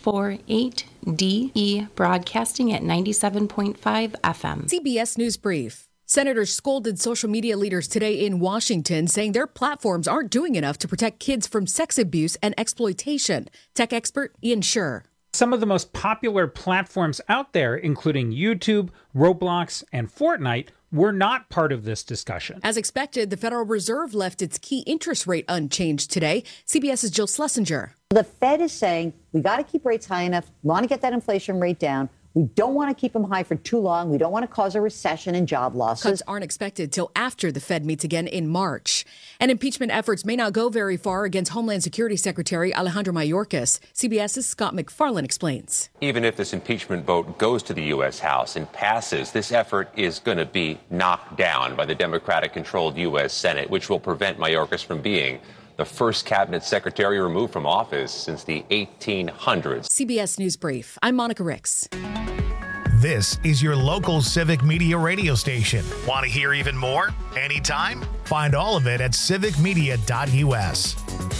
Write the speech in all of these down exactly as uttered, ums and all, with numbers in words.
four eight D E, broadcasting at ninety-seven point five F M. C B S News Brief. Senators scolded social media leaders today in Washington, saying their platforms aren't doing enough to protect kids from sex abuse and exploitation. Tech expert Ian Scher. Some of the most popular platforms out there, including YouTube, Roblox, and Fortnite, were not part of this discussion. As expected, the Federal Reserve left its key interest rate unchanged today. CBS's Jill Schlesinger. The Fed is saying we got to keep rates high enough, want to get that inflation rate down. We don't want to keep them high for too long. We don't want to cause a recession and job losses. Cuts aren't expected till after the Fed meets again in March. And impeachment efforts may not go very far against Homeland Security Secretary Alejandro Mayorkas. CBS's Scott McFarlane explains. Even if this impeachment vote goes to the U S House and passes, this effort is going to be knocked down by the Democratic-controlled U S Senate, which will prevent Mayorkas from being the first cabinet secretary removed from office since the eighteen hundreds. C B S News Brief. I'm Monica Ricks. This is your local Civic Media radio station. Want to hear even more? Anytime? Find all of it at civic media dot U S.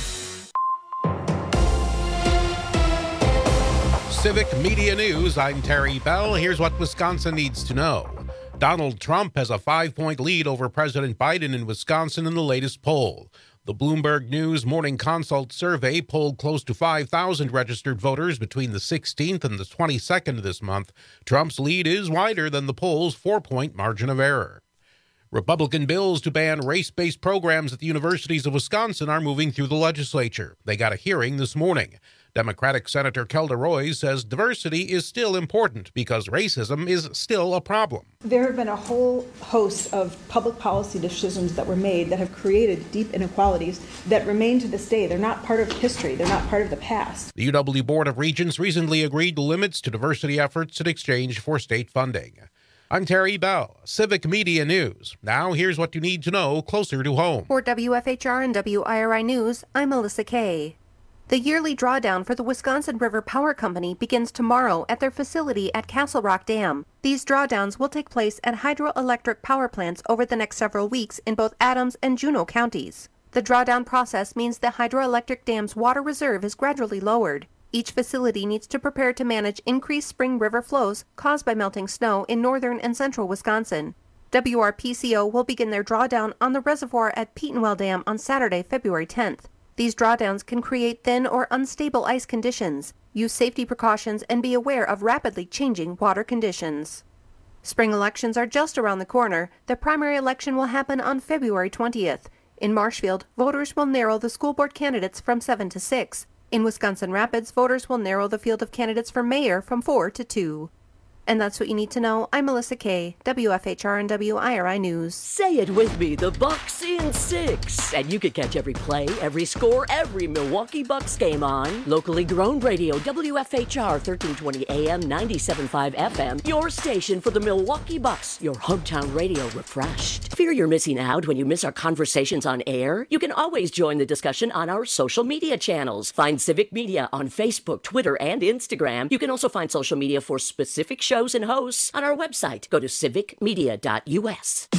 Civic Media News, I'm Terry Bell. Here's what Wisconsin needs to know. Donald Trump has a five-point lead over President Biden in Wisconsin in the latest poll. The Bloomberg News Morning Consult survey polled close to five thousand registered voters between the sixteenth and the twenty-second of this month. Trump's lead is wider than the poll's four-point margin of error. Republican bills to ban race-based programs at the universities of Wisconsin are moving through the legislature. They got a hearing this morning. Democratic Senator Kelda Roys says diversity is still important because racism is still a problem. There have been a whole host of public policy decisions that were made that have created deep inequalities that remain to this day. They're not part of history. They're not part of the past. The U W Board of Regents recently agreed to limits to diversity efforts in exchange for state funding. I'm Terry Bell, Civic Media News. Now here's what you need to know closer to home. For W F H R and W I R I News, I'm Melissa Kay. The yearly drawdown for the Wisconsin River Power Company begins tomorrow at their facility at Castle Rock Dam. These drawdowns will take place at hydroelectric power plants over the next several weeks in both Adams and Juneau counties. The drawdown process means the hydroelectric dam's water reserve is gradually lowered. Each facility needs to prepare to manage increased spring river flows caused by melting snow in northern and central Wisconsin. W R P C O will begin their drawdown on the reservoir at Petenwell Dam on Saturday, February tenth. These drawdowns can create thin or unstable ice conditions. Use safety precautions and be aware of rapidly changing water conditions. Spring elections are just around the corner. The primary election will happen on February twentieth. In Marshfield, voters will narrow the school board candidates from seven to six. In Wisconsin Rapids, voters will narrow the field of candidates for mayor from four to two. And that's what you need to know. I'm Melissa Kay, W F H R and W I R I News. Say it with me, the Bucks in six. And you can catch every play, every score, every Milwaukee Bucks game on locally grown radio, W F H R thirteen twenty A M, ninety-seven point five F M. Your station for the Milwaukee Bucks, your hometown radio refreshed. Fear you're missing out when you miss our conversations on air? You can always join the discussion on our social media channels. Find Civic Media on Facebook, Twitter, and Instagram. You can also find social media for specific shows and hosts on our website. Go to civic media dot U S.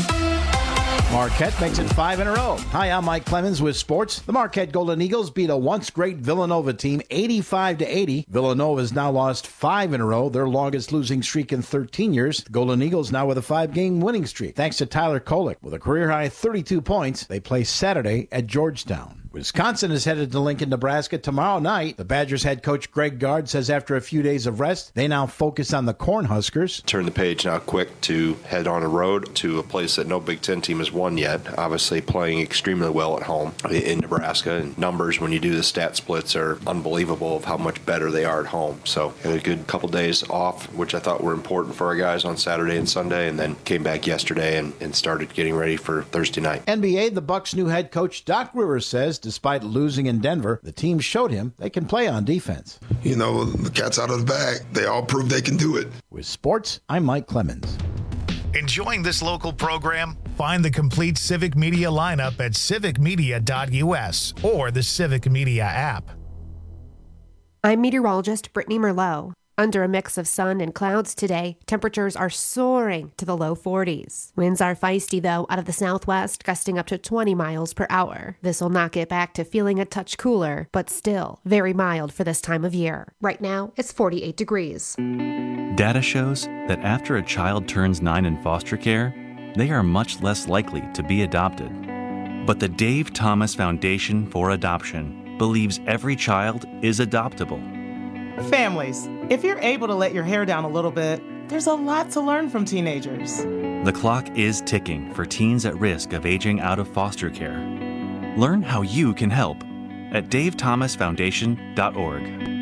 Marquette makes it five in a row. Hi, I'm Mike Clemens with sports. The Marquette Golden Eagles beat a once great Villanova team eighty-five to eighty. Villanova has now lost five in a row, their longest losing streak in thirteen years. The Golden Eagles now with a five-game winning streak. Thanks to Tyler Kolek with a career-high thirty-two points. They play Saturday at Georgetown. Wisconsin is headed to Lincoln, Nebraska tomorrow night. The Badgers head coach Greg Gard says after a few days of rest, they now focus on the Cornhuskers. Turn the page now quick to head on a road to a place that no Big Ten team has won yet. Obviously playing extremely well at home in Nebraska. And numbers when you do the stat splits are unbelievable of how much better they are at home. So had a good couple days off, which I thought were important for our guys on Saturday and Sunday, and then came back yesterday and, and started getting ready for Thursday night. N B A, the Bucks' new head coach Doc Rivers says despite losing in Denver, the team showed him they can play on defense. You know, the cat's out of the bag. They all proved they can do it. With sports, I'm Mike Clemens. Enjoying this local program? Find the complete Civic Media lineup at civic media dot U S or the Civic Media app. I'm meteorologist Brittany Merlot. Under a mix of sun and clouds today, temperatures are soaring to the low forties. Winds are feisty, though, out of the southwest, gusting up to twenty miles per hour. This will knock it back to feeling a touch cooler, but still very mild for this time of year. Right now, it's forty-eight degrees. Data shows that after a child turns nine in foster care, they are much less likely to be adopted. But the Dave Thomas Foundation for Adoption believes every child is adoptable. Families, if you're able to let your hair down a little bit, there's a lot to learn from teenagers. The clock is ticking for teens at risk of aging out of foster care. Learn how you can help at dave thomas foundation dot org.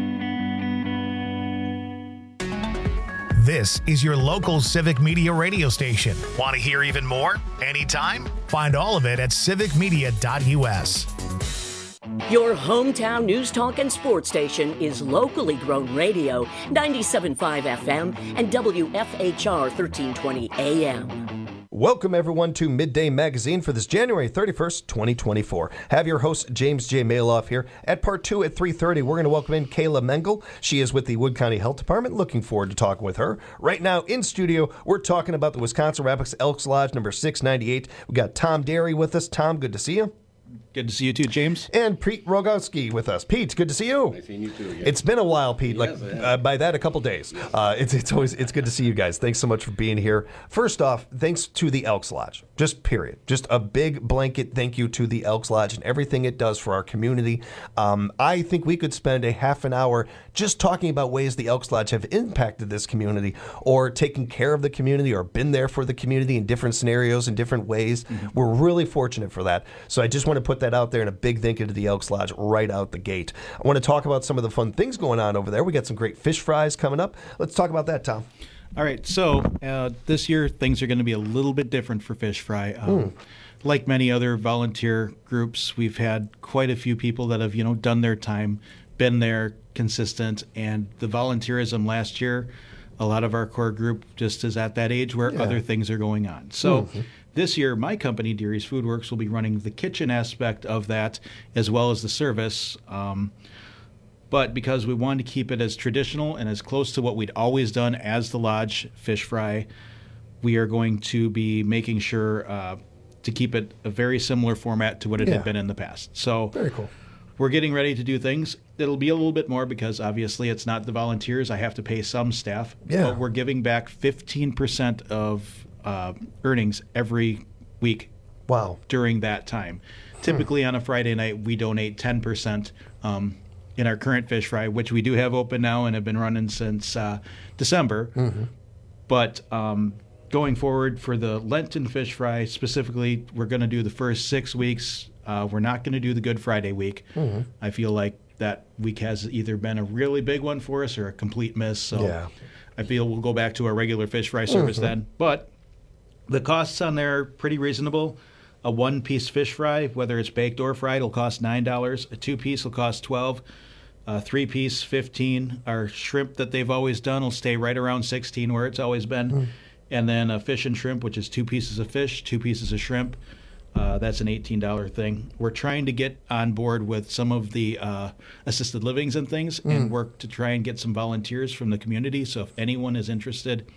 This is your local Civic Media radio station. Want to hear even more? Anytime? Find all of it at civic media dot u s. Your hometown news, talk, and sports station is locally grown radio, ninety-seven point five F M and W F H R thirteen twenty A M. Welcome, everyone, to Midday Magazine for this January thirty-first, twenty twenty-four. Have your host, James J. Maloff, here. At part two at three thirty, we're going to welcome in Kayla Mengel. She is with the Wood County Health Department. Looking forward to talking with her. Right now, in studio, we're talking about the Wisconsin Rapids Elks Lodge number six ninety-eight. We got Tom Derry with us. Tom, good to see you. Good to see you too, James. And Pete Rogowski with us. Pete, good to see you. Nice seeing you too. Yeah. It's been a while, Pete. Yes, like uh, by that, a couple days. Uh, it's it's always it's good to see you guys. Thanks so much for being here. First off, thanks to the Elks Lodge. Just period. Just a big blanket thank you to the Elks Lodge and everything it does for our community. Um, I think we could spend a half an hour just talking about ways the Elks Lodge have impacted this community, or taken care of the community, or been there for the community in different scenarios in different ways. Mm-hmm. We're really fortunate for that. So I just want to put that out there, and a big thank you to the Elks Lodge right out the gate. I want to talk about some of the fun things going on over there. We got some great fish fries coming up. Let's talk about that, Tom. All right, so uh, this year things are going to be a little bit different for Fish Fry. Um, mm. Like many other volunteer groups, we've had quite a few people that have, you know, done their time, been there, consistent, and the volunteerism last year, a lot of our core group just is at that age where yeah. other things are going on. So mm-hmm. this year, my company, Deary's Food Works, will be running the kitchen aspect of that as well as the service. Um, but because we wanted to keep it as traditional and as close to what we'd always done as the Lodge Fish Fry, we are going to be making sure uh, to keep it a very similar format to what it yeah. had been in the past. So very cool. We're getting ready to do things. It'll be a little bit more because obviously it's not the volunteers. I have to pay some staff. Yeah. But we're giving back fifteen percent of uh, earnings every week. Wow. During that time. Hmm. Typically on a Friday night, we donate ten percent um, in our current Fish Fry, which we do have open now and have been running since uh, December. Mm-hmm. But um, going forward for the Lenten Fish Fry specifically, we're going to do the first six weeks. Uh, we're not going to do the Good Friday week. Mm-hmm. I feel like that week has either been a really big one for us or a complete miss. So yeah. I feel we'll go back to our regular Fish Fry service mm-hmm. then. But the costs on there are pretty reasonable. A one-piece fish fry, whether it's baked or fried, will cost nine dollars. A two-piece will cost twelve dollars. A three-piece, fifteen dollars. Our shrimp that they've always done will stay right around sixteen dollars, where it's always been. Mm. And then a fish and shrimp, which is two pieces of fish, two pieces of shrimp. Uh, that's an eighteen dollars thing. We're trying to get on board with some of the uh, assisted livings and things mm. and work to try and get some volunteers from the community. So if anyone is interested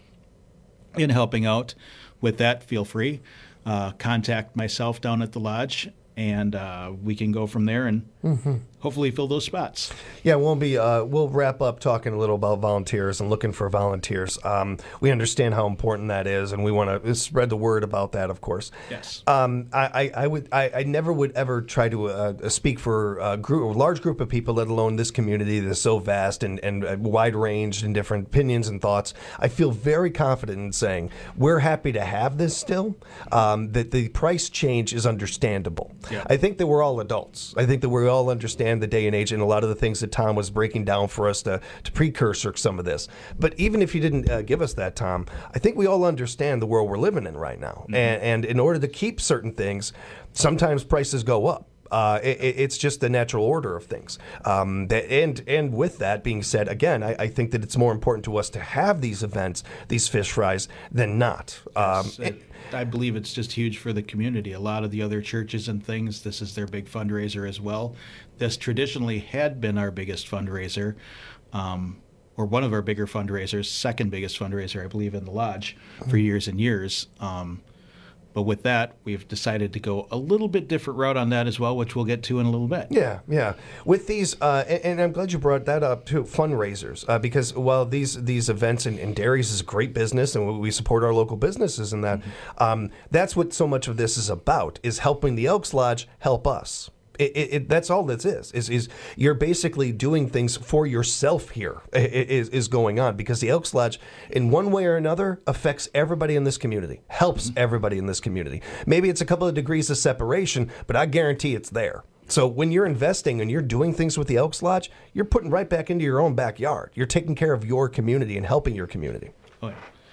in helping out with that, feel free. Uh, contact myself down at the lodge, and uh, we can go from there and mm-hmm. hopefully fill those spots. Yeah, we'll be uh, we'll wrap up talking a little about volunteers and looking for volunteers. Um, we understand how important that is, and we want to spread the word about that, of course. Yes. Um, I, I, I would I, I never would ever try to uh, speak for a group, a large group of people, let alone this community that's so vast and and wide ranged in different opinions and thoughts. I feel very confident in saying we're happy to have this still. Um, that the price change is understandable. Yeah. I think that we're all adults. I think that we all understand the day and age and a lot of the things that Tom was breaking down for us to, to precursor some of this. But even if you didn't uh, give us that, Tom, I think we all understand the world we're living in right now. Mm-hmm. And, and in order to keep certain things, sometimes prices go up. Uh, it, it's just the natural order of things. Um, that, and and with that being said, again, I, I think that it's more important to us to have these events, these fish fries, than not. Um, yes, it, I believe it's just huge for the community. A lot of the other churches and things, this is their big fundraiser as well. This traditionally had been our biggest fundraiser. Um, or one of our bigger fundraisers, second biggest fundraiser, I believe, in the lodge for years and years. Um, But with that, we've decided to go a little bit different route on that as well, which we'll get to in a little bit. Yeah, yeah. With these, uh, and, and I'm glad you brought that up too, fundraisers, uh, because while these these events and, and Dairies is a great business, and we support our local businesses in that, mm-hmm. um, that's what so much of this is about, is helping the Elks Lodge help us. It, it, it, that's all this is, is. Is you're basically doing things for yourself here, is, is going on, because the Elks Lodge, in one way or another, affects everybody in this community, helps mm-hmm. everybody in this community. Maybe it's a couple of degrees of separation, but I guarantee it's there. So when you're investing and you're doing things with the Elks Lodge, you're putting right back into your own backyard. You're taking care of your community and helping your community. Oh, yeah.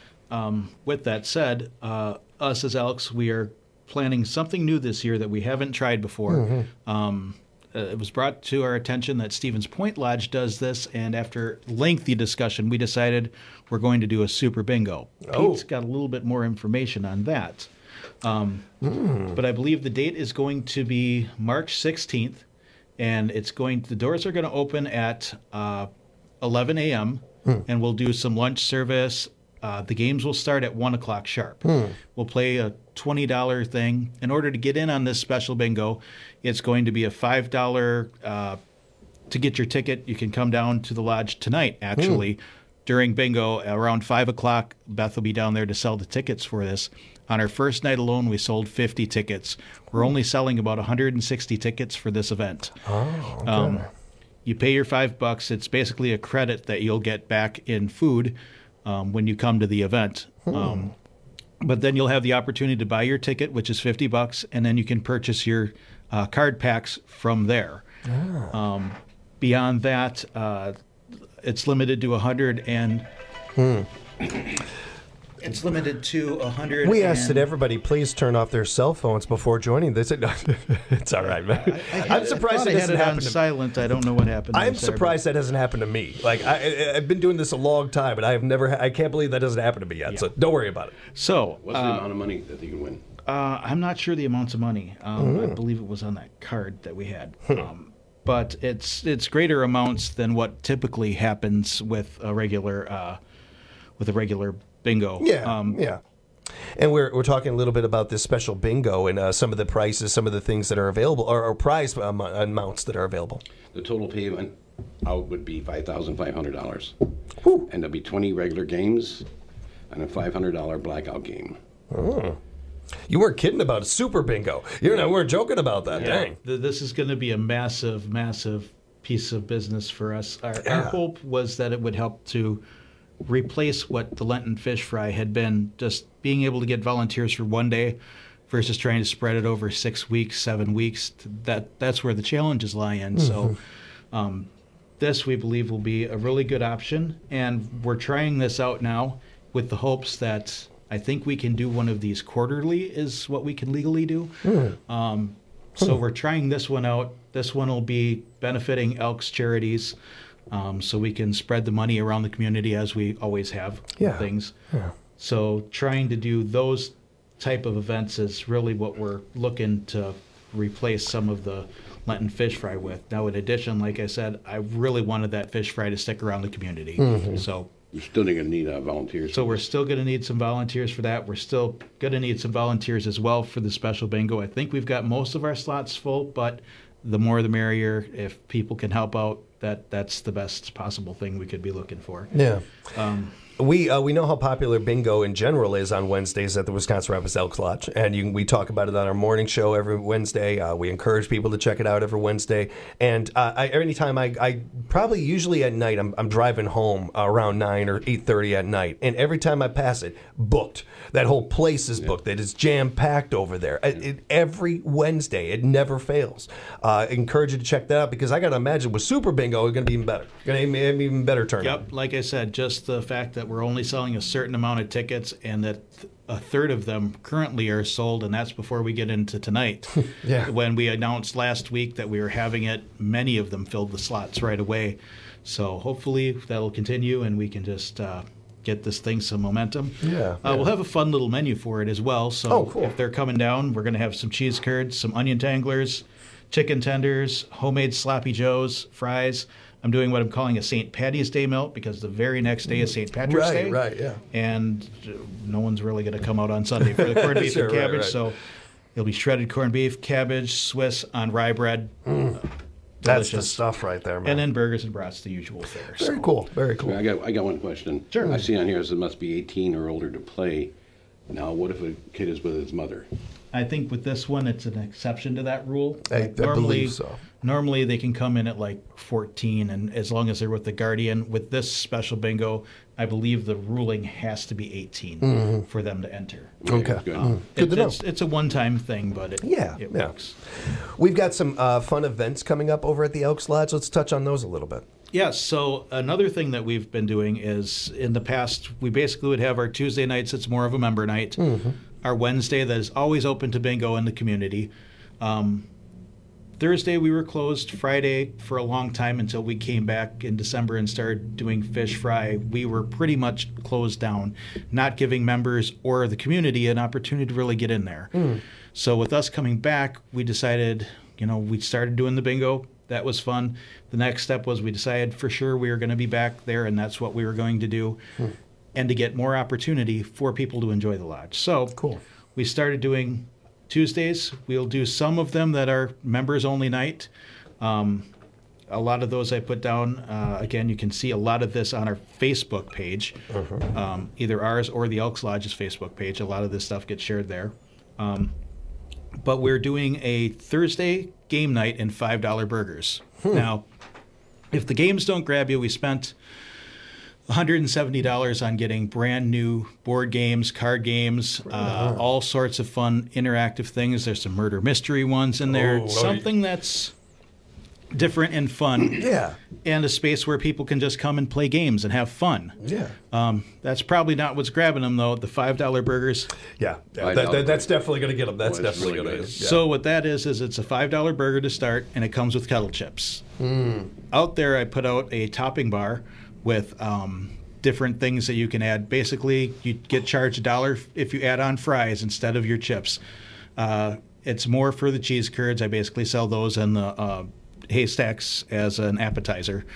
Um, with that said, uh, us as Elks, we are planning something new this year that we haven't tried before. Mm-hmm. Um, uh, it was brought to our attention that Stevens Point Lodge does this, and after lengthy discussion, we decided we're going to do a super bingo. Oh. Pete's got a little bit more information on that. Um, mm. But I believe the date is going to be March sixteenth, and it's going. The doors are going to open at uh, eleven a.m., mm. and we'll do some lunch service. Uh, the games will start at one o'clock sharp. Mm. We'll play a twenty dollars thing. In order to get in on this special bingo, it's going to be a five dollars uh, to get your ticket. You can come down to the lodge tonight, actually, mm. during bingo around five o'clock. Beth will be down there to sell the tickets for this. On our first night alone, we sold fifty tickets. We're only selling about one hundred sixty tickets for this event. Oh, okay. Um, you pay your five bucks. It's basically a credit that you'll get back in food um, when you come to the event. Hmm. Um, but then you'll have the opportunity to buy your ticket, which is fifty bucks, and then you can purchase your uh, card packs from there. Oh. Um, beyond that, uh, it's limited to one hundred and... Hmm. It's limited to one hundred. We asked that everybody please turn off their cell phones before joining this. It's all right, man. I, I, I'm surprised I it had hasn't it happened on to silent. I don't know what happened. I'm I'm sorry, surprised that hasn't happened to me. Like I, I've been doing this a long time, and I have never. I can't believe that doesn't happen to me yet. Yeah. So don't worry about it. So what's uh, the amount of money that you can win? Uh, I'm not sure the amounts of money. Um, Mm. I believe it was on that card that we had. um, but it's it's greater amounts than what typically happens with a regular uh, with a regular bingo. Yeah. Um, yeah. And we're we're talking a little bit about this special bingo and uh, some of the prices, some of the things that are available, or, or prize um, amounts that are available. The total payment out would be five thousand five hundred dollars, and there'll be twenty regular games and a five hundred dollars blackout game. Oh. You weren't kidding about a super bingo. You know, we weren't joking about that. Yeah. Dang. Th- This is going to be a massive, massive piece of business for us. Our, Yeah. our hope was that it would help to replace what the Lenten Fish Fry had been, just being able to get volunteers for one day versus trying to spread it over six weeks, seven weeks. That That's where the challenges lie in. Mm-hmm. So um, this, we believe, will be a really good option. And we're trying this out now with the hopes that I think we can do one of these quarterly is what we can legally do. Mm. Um, so we're trying this one out. This one will be benefiting Elks charities, um, so we can spread the money around the community as we always have with Yeah. things. Yeah. So trying to do those type of events is really what we're looking to replace some of the Lenten Fish Fry with. Now, in addition, like I said, I really wanted that fish fry to stick around the community. Mhm. So You're still going to need uh, volunteers. so we're still going to need some volunteers for that. We're still going to need some volunteers as well for the special bingo. I think we've got most of our slots full, but the more the merrier. If people can help out, that that's the best possible thing we could be looking for. Yeah. Um, We uh, we know how popular bingo in general is on Wednesdays at the Wisconsin Rapids Elks Lodge, and you, we talk about it on our morning show every Wednesday. Uh, we encourage people to check it out every Wednesday. And uh, I, anytime I, I probably usually at night I'm, I'm driving home around nine or eight thirty at night, and every time I pass it, booked. That whole place is booked. It is jam packed over there. It, it, every Wednesday, it never fails. Uh, I encourage you to check that out because I got to imagine with Super Bingo, it's going to be even better. Going to have even better turnout. Yep, like I said, just the fact that we're only selling a certain amount of tickets and that a third of them currently are sold, and that's before we get into tonight. Yeah. When we announced last week that we were having it, many of them filled the slots right away. So hopefully that'll continue and we can just uh, get this thing some momentum. Yeah, Uh, yeah. We'll have a fun little menu for it as well. So Oh, cool. if they're coming down, we're going to have some cheese curds, some onion tanglers, chicken tenders, homemade sloppy joes, fries. I'm doing what I'm calling a Saint Patty's Day melt because the very next day is Saint Patrick's Right, Day. right, yeah. And uh, no one's really going to come out on Sunday for the corned beef Sure, and right, cabbage. right. So it'll be shredded corned beef, cabbage, Swiss on rye bread. Mm. Uh, That's the delicious. stuff right there, man. And then burgers and brats, the usual fare. Very so. cool. Very cool. I got I got one question. Sure. I see on here it must be eighteen or older to play. Now, what if a kid is with his mother? I think with this one, it's an exception to that rule. I- Like, I normally, believe so. Normally, they can come in at like fourteen, and as long as they're with the guardian. With this special bingo, I believe the ruling has to be eighteen Mhm. for them to enter. Okay. Good. Um, Good it- to know. It's, it's a one-time thing, but it, Yeah, it yeah. works. We've got some uh, fun events coming up over at the Elks Lodge. Let's touch on those a little bit. Yes. So another thing that we've been doing is in the past, we basically would have our Tuesday nights. It's more of a member night. Mm-hmm. Our Wednesday that is always open to bingo in the community. Um, Thursday we were closed. Friday for a long time until we came back in December and started doing fish fry. We were pretty much closed down, not giving members or the community an opportunity to really get in there. Mm. So with us coming back, we decided, you know, we started doing the bingo. That was fun. The next step was we decided for sure we were going to be back there, and that's what we were going to do, Hmm. and to get more opportunity for people to enjoy the lodge. So cool. We started doing Tuesdays. We'll do some of them that are members only night. Um, a lot of those I put down. Uh, again, you can see a lot of this on our Facebook page, Uh-huh. um, either ours or the Elks Lodge's Facebook page. A lot of this stuff gets shared there. Um, but we're doing a Thursday game night and five dollar burgers. Hmm. Now, if the games don't grab you, we spent one hundred seventy dollars on getting brand new board games, card games, uh, all sorts of fun interactive things. There's some murder mystery ones in there. Oh, Something that's different and fun. Yeah. And a space where people can just come and play games and have fun. Yeah. Um, that's probably not what's grabbing them, though. The five dollar burgers. Yeah, yeah that, that, that's definitely going to get them. That's Boy, that's definitely really going to. good. Yeah. So what that is is it's a five dollar burger to start, and it comes with kettle chips. Mm. Out there, I put out a topping bar with um, different things that you can add. Basically, you get charged a dollar if you add on fries instead of your chips. Uh, it's more for the cheese curds. I basically sell those and the uh, haystacks as an appetizer.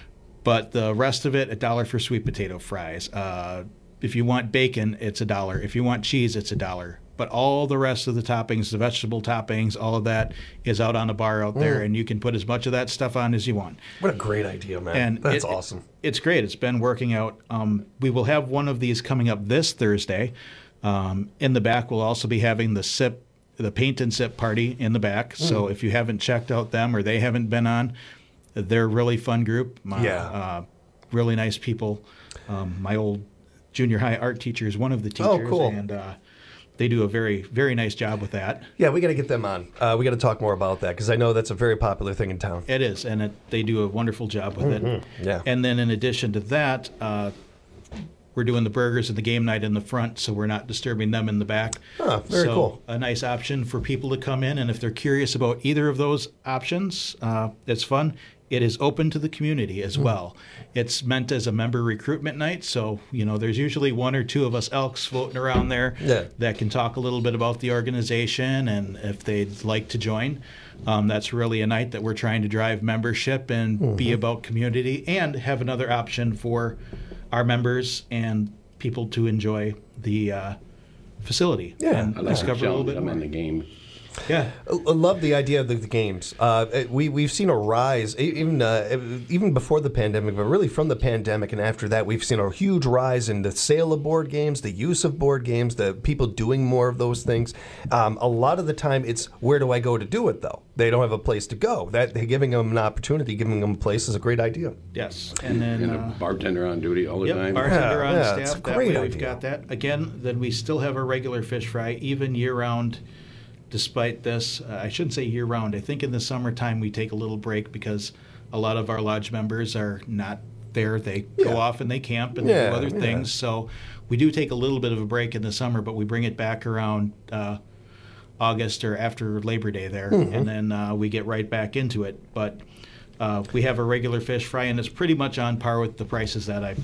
But the rest of it, a dollar for sweet potato fries. Uh, if you want bacon, it's a dollar. If you want cheese, it's a dollar. But all the rest of the toppings, the vegetable toppings, all of that is out on the bar out there, Mm. and you can put as much of that stuff on as you want. What a great idea, man. And That's it- awesome. It's great. It's been working out. Um, we will have one of these coming up this Thursday. Um, in the back, we'll also be having the sip, the paint and sip party in the back. So Mm. if you haven't checked out them or they haven't been on, they're a really fun group. Uh, Yeah. uh, really nice people. Um, my old junior high art teacher is one of the Oh, teachers, cool. and uh, they do a very, very nice job with that. Yeah, we got to get them on. Uh, we got to talk more about that because I know that's a very popular thing in town. It is, and it, they do a wonderful job with Mhm. it. Yeah. And then in addition to that, uh, we're doing the burgers and the game night in the front, so we're not disturbing them in the back. Ah, very so cool. A nice option for people to come in, and if they're curious about either of those options, uh, it's fun. It is open to the community as Hmm. well. It's meant as a member recruitment night, so you know there's usually one or two of us Elks floating around there Yeah. that can talk a little bit about the organization and if they'd like to join. Um, that's really a night that we're trying to drive membership and be Mhm. about community and have another option for our members and people to enjoy the uh, facility Yeah. and I like the discover a little challenge. bit I'm more. in the game. Yeah. I I love the idea of the, the games. Uh, it- we we've seen a rise e- even uh, even before the pandemic, but really from the pandemic and after that, we've seen a huge rise in the sale of board games, the use of board games, the people doing more of those things. Um, a lot of the time, it's where do I go to do it though? They don't have a place to go. That giving them an opportunity, giving them a place is a great idea. Yes, and then And a uh, bartender on duty all the Yep, time. bartender on Yeah, it's staff. a That great way we've idea. got that. Again, then we still have our regular fish fry, even year-round, despite this. Uh, I shouldn't say year-round. I think in the summertime we take a little break because a lot of our lodge members are not there. They go off and they camp and they Yeah, do other yeah. things. So we do take a little bit of a break in the summer, but we bring it back around uh, August or after Labor Day there, Mhm. and then uh, we get right back into it. But uh, we have a regular fish fry, and it's pretty much on par with the prices that I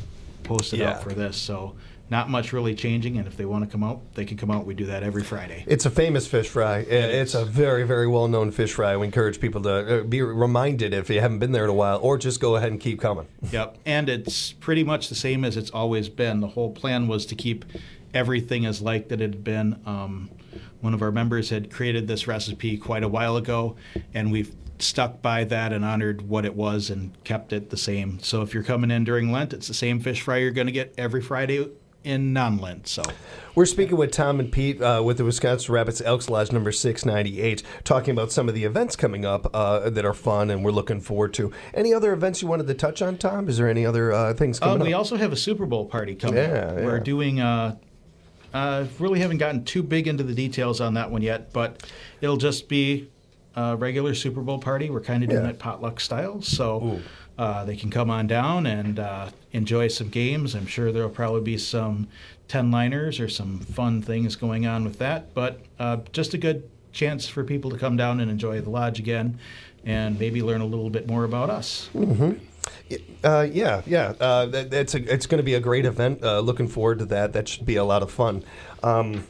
posted Yeah. out for this. So not much really changing, and if they want to come out, they can come out. We do that every Friday. It's a famous fish fry. It's a very, very well-known fish fry. We encourage people to uh, be reminded if you haven't been there in a while, or just go ahead and keep coming. Yep, and it's pretty much the same as it's always been. The whole plan was to keep everything as like that it had been. Um, one of our members had created this recipe quite a while ago, and we've stuck by that and honored what it was and kept it the same. So if you're coming in during Lent, it's the same fish fry you're going to get every Friday in non-Lent. So we're speaking with Tom and Pete uh, with the Wisconsin Rapids Elks Lodge number six ninety-eight, talking about some of the events coming up uh, that are fun and we're looking forward to. Any other events you wanted to touch on, Tom? Is there any other uh, things coming uh, we up? also have a Super Bowl party coming Yeah, up. yeah. We're doing uh, uh, really haven't gotten too big into the details on that one yet, but it'll just be a regular Super Bowl party. We're kind of doing Yeah. it potluck style, so uh, they can come on down and uh, enjoy some games. I'm sure there'll probably be some ten-liners or some fun things going on with that, but uh, just a good chance for people to come down and enjoy the lodge again and maybe learn a little bit more about us. Mm-hmm. Uh, yeah, yeah. Uh, that, that's a, it's going to be a great event. Uh, looking forward to that. That should be a lot of fun. Um,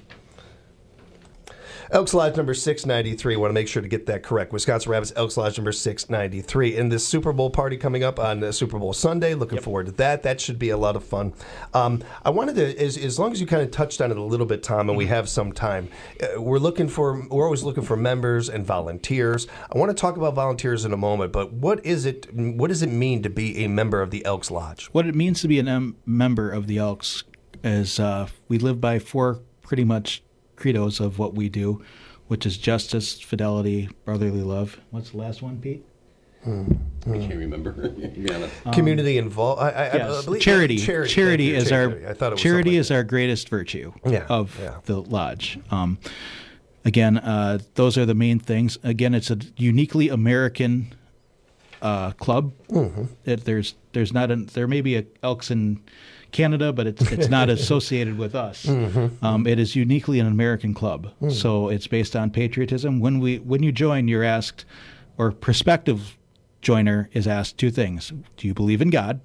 Elks Lodge number six ninety-three. Want to make sure to get that correct. Wisconsin Rapids Elks Lodge number six ninety-three. And this Super Bowl party coming up on uh, Super Bowl Sunday. Looking forward to that. That should be a lot of fun. Um, I wanted to, as, as long as you kind of touched on it a little bit, Tom, and we have some time, uh, we're looking for, we're always looking for members and volunteers. I want to talk about volunteers in a moment, but what is it, what does it mean to be a member of the Elks Lodge? What it means to be a um, member of the Elks is uh, we live by four pretty much credos of what we do, which is justice, fidelity, brotherly love. What's the last one, Pete? Hmm. I can't remember. To be honest. Um, Community involved. I, I, yes. I believe charity. Charity, Charity thank you. is Charity. our I thought it was charity something is our greatest virtue Yeah, of yeah. the lodge. Um, again, uh, those are the main things. Again, it's a uniquely American uh, club. Mhm. It, there's there's not a, there may be a Elks in Canada, but it's it's not associated with us. Mhm. Um, it is uniquely an American club, Mm. so it's based on patriotism. When we when you join, you're asked, or prospective joiner is asked two things: do you believe in God,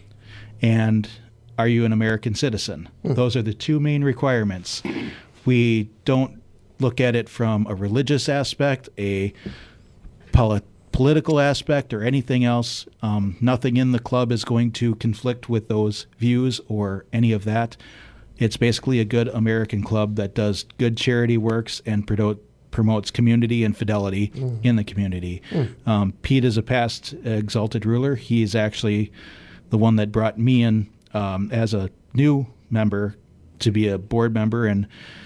and are you an American citizen? Those are the two main requirements. We don't look at it from a religious aspect, a poli- political aspect, or anything else. Um, nothing in the club is going to conflict with those views or any of that. It's basically a good American club that does good charity works and prodo- promotes community and fidelity Mm. in the community. Mm. Um, Pete is a past exalted ruler. He's actually the one that brought me in um, as a new member to be a board member. And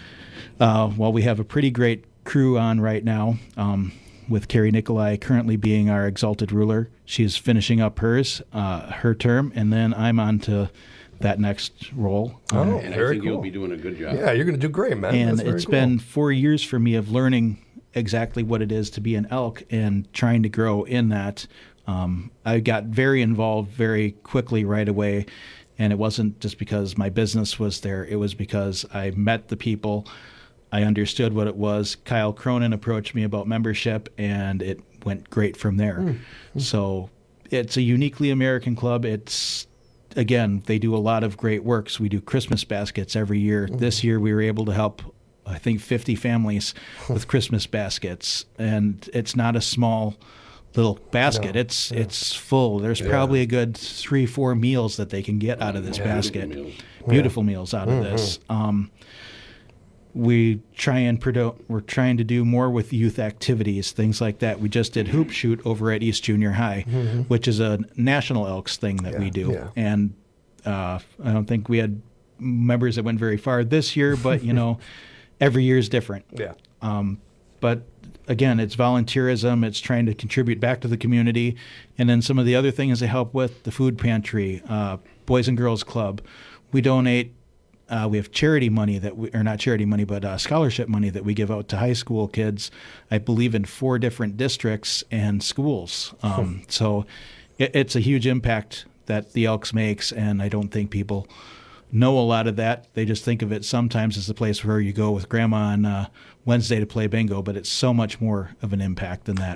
uh, while we have a pretty great crew on right now, um, with Carrie Nicolai currently being our exalted ruler, she's finishing up hers, uh, her term, and then I'm on to that next role. Um, Oh, and I very think you'll cool. be doing a good job. Yeah, you're going to do great, man. And That's very it's cool. been four years for me of learning exactly what it is to be an elk and trying to grow in that. Um, I got very involved very quickly right away, and it wasn't just because my business was there. It was because I met the people. I understood what it was. Kyle Cronin approached me about membership, and it went great from there. Mm. So it's a uniquely American club. It's Again, they do a lot of great works. We do Christmas baskets every year. Mm. This year we were able to help, I think, fifty families with Christmas baskets. And it's not a small little basket. No. It's it's full. There's Yeah. probably a good three, four meals that they can get out of this Yeah. basket. Beautiful meals. Beautiful meals out of Mhm. this. Um, we try and produ- we're trying to do more with youth activities, things like that. We just did Hoop Shoot over at East Junior High, Mhm. which is a national Elks thing that we do. yeah. And uh, I don't think we had members that went very far this year, but you know, every year is different. Yeah. Um, but again, it's volunteerism. It's trying to contribute back to the community, and then some of the other things they help with: the food pantry, uh, Boys and Girls Club. We donate. Uh, we have charity money that we, or not charity money, but uh, scholarship money that we give out to high school kids. I believe in four different districts and schools. Um, so it, it's a huge impact that the Elks makes, and I don't think people know a lot of that. They just think of it sometimes as the place where you go with grandma on uh, Wednesday to play bingo, but it's so much more of an impact than that.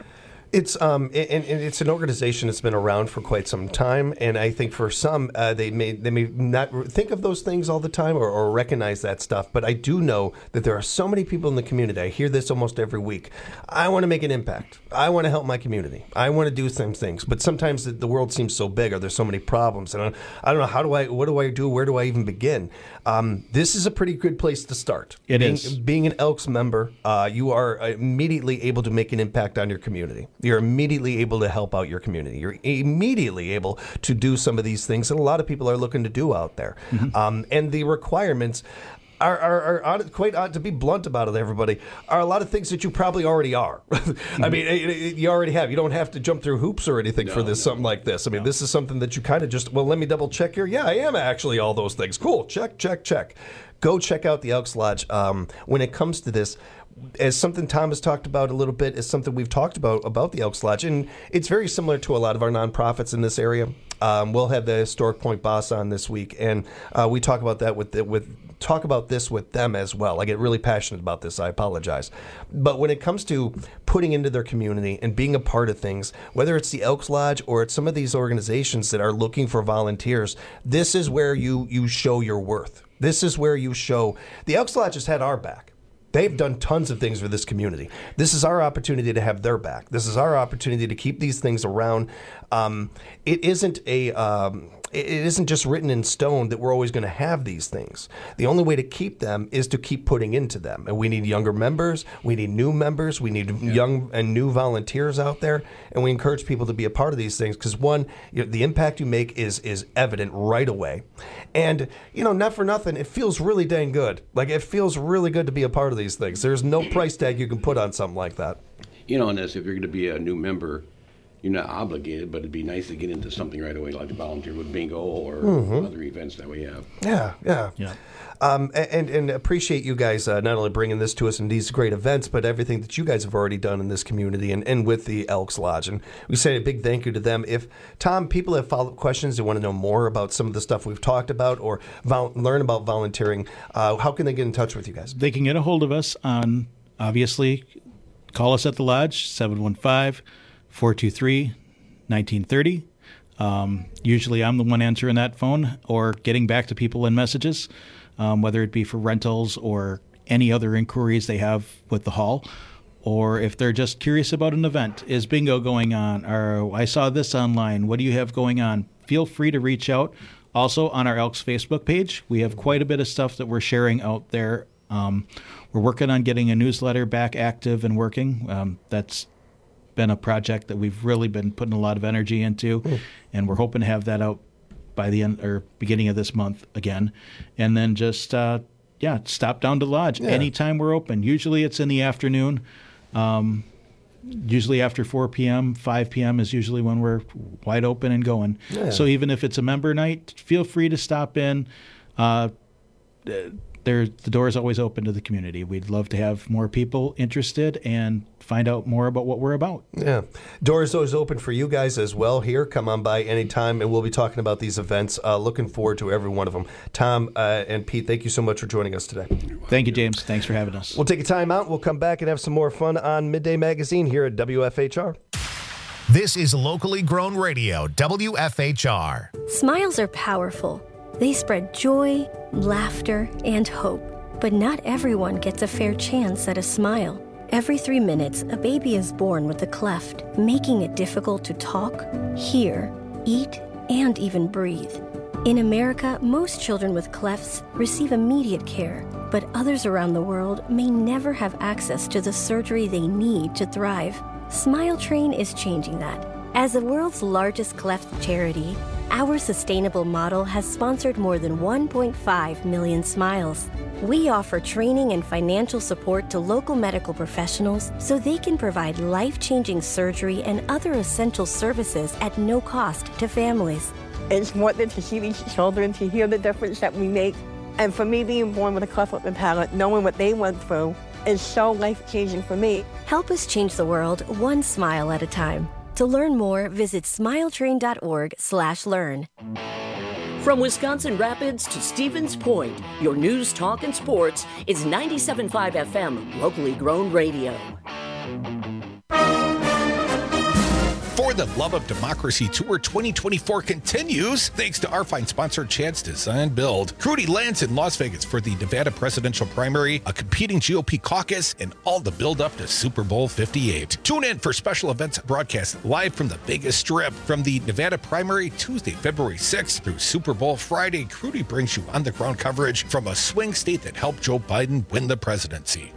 It's um and, and it's an organization that's been around for quite some time, and I think for some uh, they may they may not think of those things all the time or, or recognize that stuff. But I do know that there are so many people in the community. I hear this almost every week. I want to make an impact. I want to help my community. I want to do some things. But sometimes the, the world seems so big, or there's so many problems, and I, I don't know how do I what do I do? Where do I even begin? Um, this is a pretty good place to start. It being, is. Being an Elks member, uh, you are immediately able to make an impact on your community. You're immediately able to help out your community. You're immediately able to do some of these things that a lot of people are looking to do out there. Mm-hmm. Um, and the requirements are, are, are quite, uh, to be blunt about it, everybody, are a lot of things that you probably already are. Mm-hmm. I mean, it, it, you already have. You don't have to jump through hoops or anything no, for this, no. something like this. I mean, no. this is something that you kind of just, well, let me double check here. Yeah, I am actually all those things. Cool. Check, check, check. Go check out the Elks Lodge. Um, when it comes to this, as something Tom has talked about a little bit, is something we've talked about about the Elks Lodge, and it's very similar to a lot of our nonprofits in this area. Um, we'll have the Historic Point Boss on this week, and uh, we talk about that with the, with talk about this with them as well. I get really passionate about this. I apologize, but when it comes to putting into their community and being a part of things, whether it's the Elks Lodge or it's some of these organizations that are looking for volunteers, this is where you you show your worth. This is where you show the Elks Lodge has had our back. They've done tons of things for this community. This is our opportunity to have their back. This is our opportunity to keep these things around. Um, it isn't a... Um, it isn't just written in stone that we're always going to have these things. The only way to keep them is to keep putting into them. And we need younger members. We need new members. We need yeah. young and new volunteers out there. And we encourage people to be a part of these things because, one, you know, the impact you make is is evident right away. And, you know, not for nothing, it feels really dang good. Like, it feels really good to be a part of these things. There's no price tag you can put on something like that. You know, and as if you're going to be a new member, you're not obligated, but it'd be nice to get into something right away, like volunteer with bingo or mm-hmm. other events that we have. Yeah, yeah, yeah. Um, and and appreciate you guys uh, not only bringing this to us in these great events, but everything that you guys have already done in this community and, and with the Elks Lodge. And we say a big thank you to them. If Tom, people have follow-up questions, they want to know more about some of the stuff we've talked about or vol- learn about volunteering, uh, how can they get in touch with you guys? They can get a hold of us on, obviously, call us at the Lodge, seven one five, four two three, one nine three zero. Um, usually I'm the one answering that phone or getting back to people in messages, um, whether it be for rentals or any other inquiries they have with the hall, or if they're just curious about an event. Is bingo going on? Or I saw this online. What do you have going on? Feel free to reach out. Also on our Elks Facebook page, we have quite a bit of stuff that we're sharing out there. Um, we're working on getting a newsletter back active and working. Um, that's been a project that we've really been putting a lot of energy into, mm. and we're hoping to have that out by the end or beginning of this month again. And then just uh, yeah, stop down to Lodge yeah. anytime we're open. Usually it's in the afternoon. Um, usually after four p.m., five p.m. is usually when we're wide open and going. Yeah. So even if it's a member night, feel free to stop in. Uh, there, the door is always open to the community. We'd love to have more people interested and find out more about what we're about. Yeah. Doors always open for you guys as well here. Come on by anytime, and we'll be talking about these events. Uh, looking forward to every one of them. Tom uh, and Pete, thank you so much for joining us today. Thank you, James. Thanks for having us. We'll take a time out. We'll come back and have some more fun on Midday Magazine here at W F H R. This is locally grown radio, W F H R. Smiles are powerful. They spread joy, laughter, and hope. But not everyone gets a fair chance at a smile. Every three minutes, a baby is born with a cleft, making it difficult to talk, hear, eat, and even breathe. In America, most children with clefts receive immediate care, but others around the world may never have access to the surgery they need to thrive. Smile Train is changing that. As the world's largest cleft charity, our sustainable model has sponsored more than one point five million smiles. We offer training and financial support to local medical professionals so they can provide life-changing surgery and other essential services at no cost to families. It's more than to see these children, to hear the difference that we make. And for me, being born with a cleft lip and palate, knowing what they went through, is so life-changing for me. Help us change the world one smile at a time. To learn more, visit smiletrain.org slash learn. From Wisconsin Rapids to Stevens Point, your news, talk, and sports is ninety-seven point five F M, locally grown radio. The Love of Democracy Tour twenty twenty-four continues thanks to our fine sponsor, Chad's Design and Build. Rudy lands in Las Vegas for the Nevada presidential primary, a competing G O P caucus, and all the build up to Super Bowl fifty-eight. Tune in for special events broadcast live from the Vegas Strip from the Nevada primary Tuesday, February sixth through Super Bowl Friday. Rudy brings you on-the-ground coverage from a swing state that helped Joe Biden win the presidency.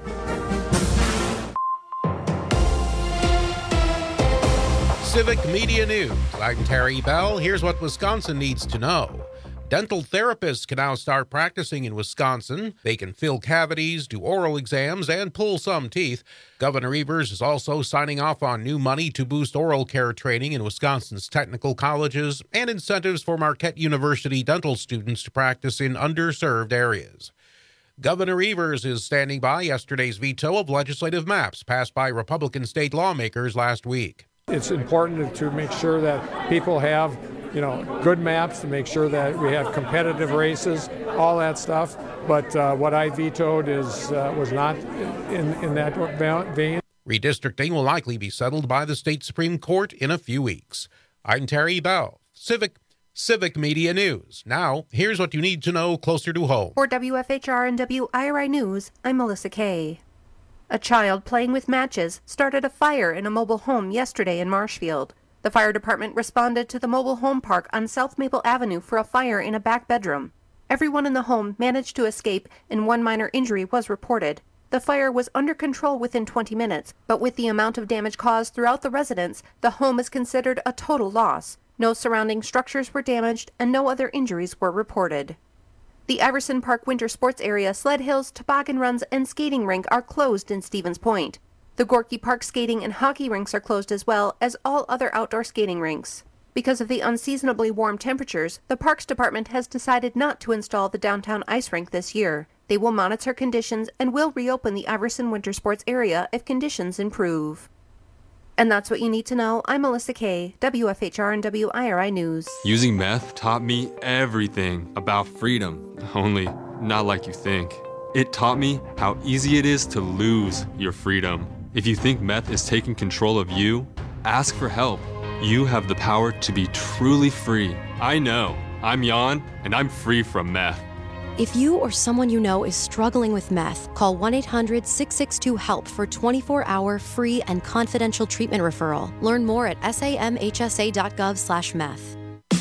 Civic Media News. I'm Terry Bell. Here's what Wisconsin needs to know. Dental therapists can now start practicing in Wisconsin. They can fill cavities, do oral exams, and pull some teeth. Governor Evers is also signing off on new money to boost oral care training in Wisconsin's technical colleges and incentives for Marquette University dental students to practice in underserved areas. Governor Evers is standing by yesterday's veto of legislative maps passed by Republican state lawmakers last week. It's important to make sure that people have, you know, good maps, to make sure that we have competitive races, all that stuff. But uh, what I vetoed is uh, was not in, in that vein. Redistricting will likely be settled by the state Supreme Court in a few weeks. I'm Terry Bell, Civic Civic Media News. Now, here's what you need to know closer to home. For W F H R and W I R I News, I'm Melissa Kay. A child playing with matches started a fire in a mobile home yesterday in Marshfield. The fire department responded to the mobile home park on South Maple Avenue for a fire in a back bedroom. Everyone in the home managed to escape, and one minor injury was reported. The fire was under control within twenty minutes, but with the amount of damage caused throughout the residence, the home is considered a total loss. No surrounding structures were damaged, and no other injuries were reported. The Iverson Park Winter Sports Area, sled hills, toboggan runs, and skating rink are closed in Stevens Point. The Gorky Park skating and hockey rinks are closed as well as all other outdoor skating rinks. Because of the unseasonably warm temperatures, the Parks Department has decided not to install the downtown ice rink this year. They will monitor conditions and will reopen the Iverson Winter Sports Area if conditions improve. And that's what you need to know. I'm Melissa Kay, W F H R and W I R I News. Using meth taught me everything about freedom, only not like you think. It taught me how easy it is to lose your freedom. If you think meth is taking control of you, ask for help. You have the power to be truly free. I know. I'm Jan, and I'm free from meth. If you or someone you know is struggling with meth, call one eight hundred six six two HELP for twenty-four hour free and confidential treatment referral. Learn more at samhsa.gov slash meth.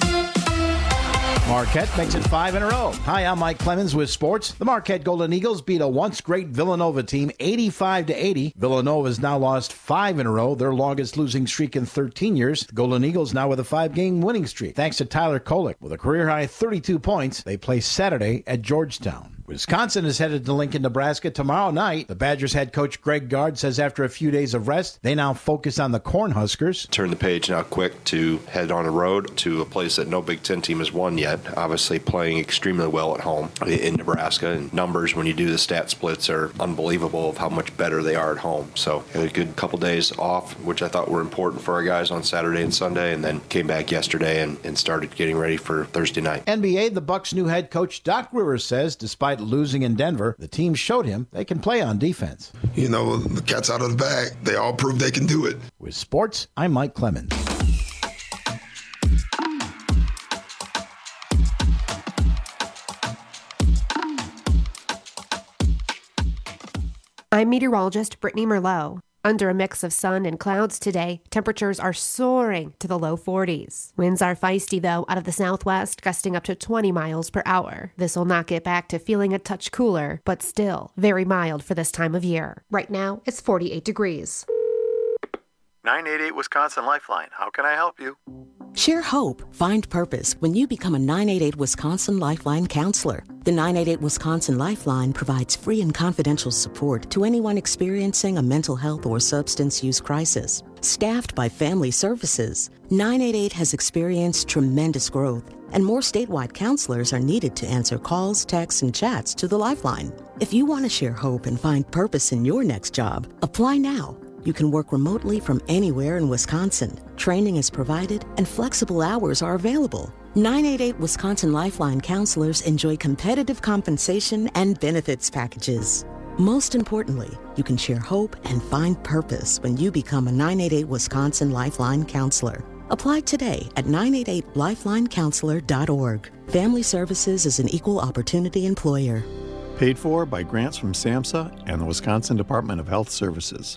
Marquette makes it five in a row. Hi, I'm Mike Clemens with sports. The Marquette Golden Eagles beat a once great Villanova team eighty-five to eighty. Villanova has now lost five in a row, their longest losing streak in thirteen years. The Golden Eagles now with a five-game winning streak. Thanks to Tyler Kolek with a career-high thirty-two points. They play Saturday at Georgetown. Wisconsin is headed to Lincoln, Nebraska tomorrow night. The Badgers head coach Greg Gard says after a few days of rest, they now focus on the Cornhuskers. Turn the page now quick to head on a road to a place that no Big Ten team has won yet. Obviously playing extremely well at home in Nebraska. And numbers, when you do the stat splits, are unbelievable of how much better they are at home. So had a good couple days off, which I thought were important for our guys on Saturday and Sunday, and then came back yesterday and, and started getting ready for Thursday night. N B A, the Bucks' new head coach Doc Rivers says despite losing in Denver, the team showed him they can play on defense. You know, the cat's out of the bag. They all proved they can do it. With sports, I'm Mike Clemens. I'm meteorologist Brittany Merlot. Under a mix of sun and clouds today, temperatures are soaring to the low forties. Winds are feisty, though, out of the southwest, gusting up to twenty miles per hour. This will knock it back to feeling a touch cooler, but still very mild for this time of year. Right now, it's forty-eight degrees. nine eight eight Wisconsin Lifeline. How can I help you? Share hope, find purpose when you become a nine eight eight Wisconsin Lifeline counselor. The nine eight eight Wisconsin Lifeline provides free and confidential support to anyone experiencing a mental health or substance use crisis. Staffed by Family Services, nine eight eight has experienced tremendous growth, and more statewide counselors are needed to answer calls, texts, and chats to the Lifeline. If you want to share hope and find purpose in your next job, apply now. You can work remotely from anywhere in Wisconsin. Training is provided and flexible hours are available. nine eight eight Wisconsin Lifeline counselors enjoy competitive compensation and benefits packages. Most importantly, you can share hope and find purpose when you become a nine eight eight Wisconsin Lifeline Counselor. Apply today at nine eight eight lifeline counselor dot org. Family Services is an equal opportunity employer. Paid for by grants from SAMHSA and the Wisconsin Department of Health Services.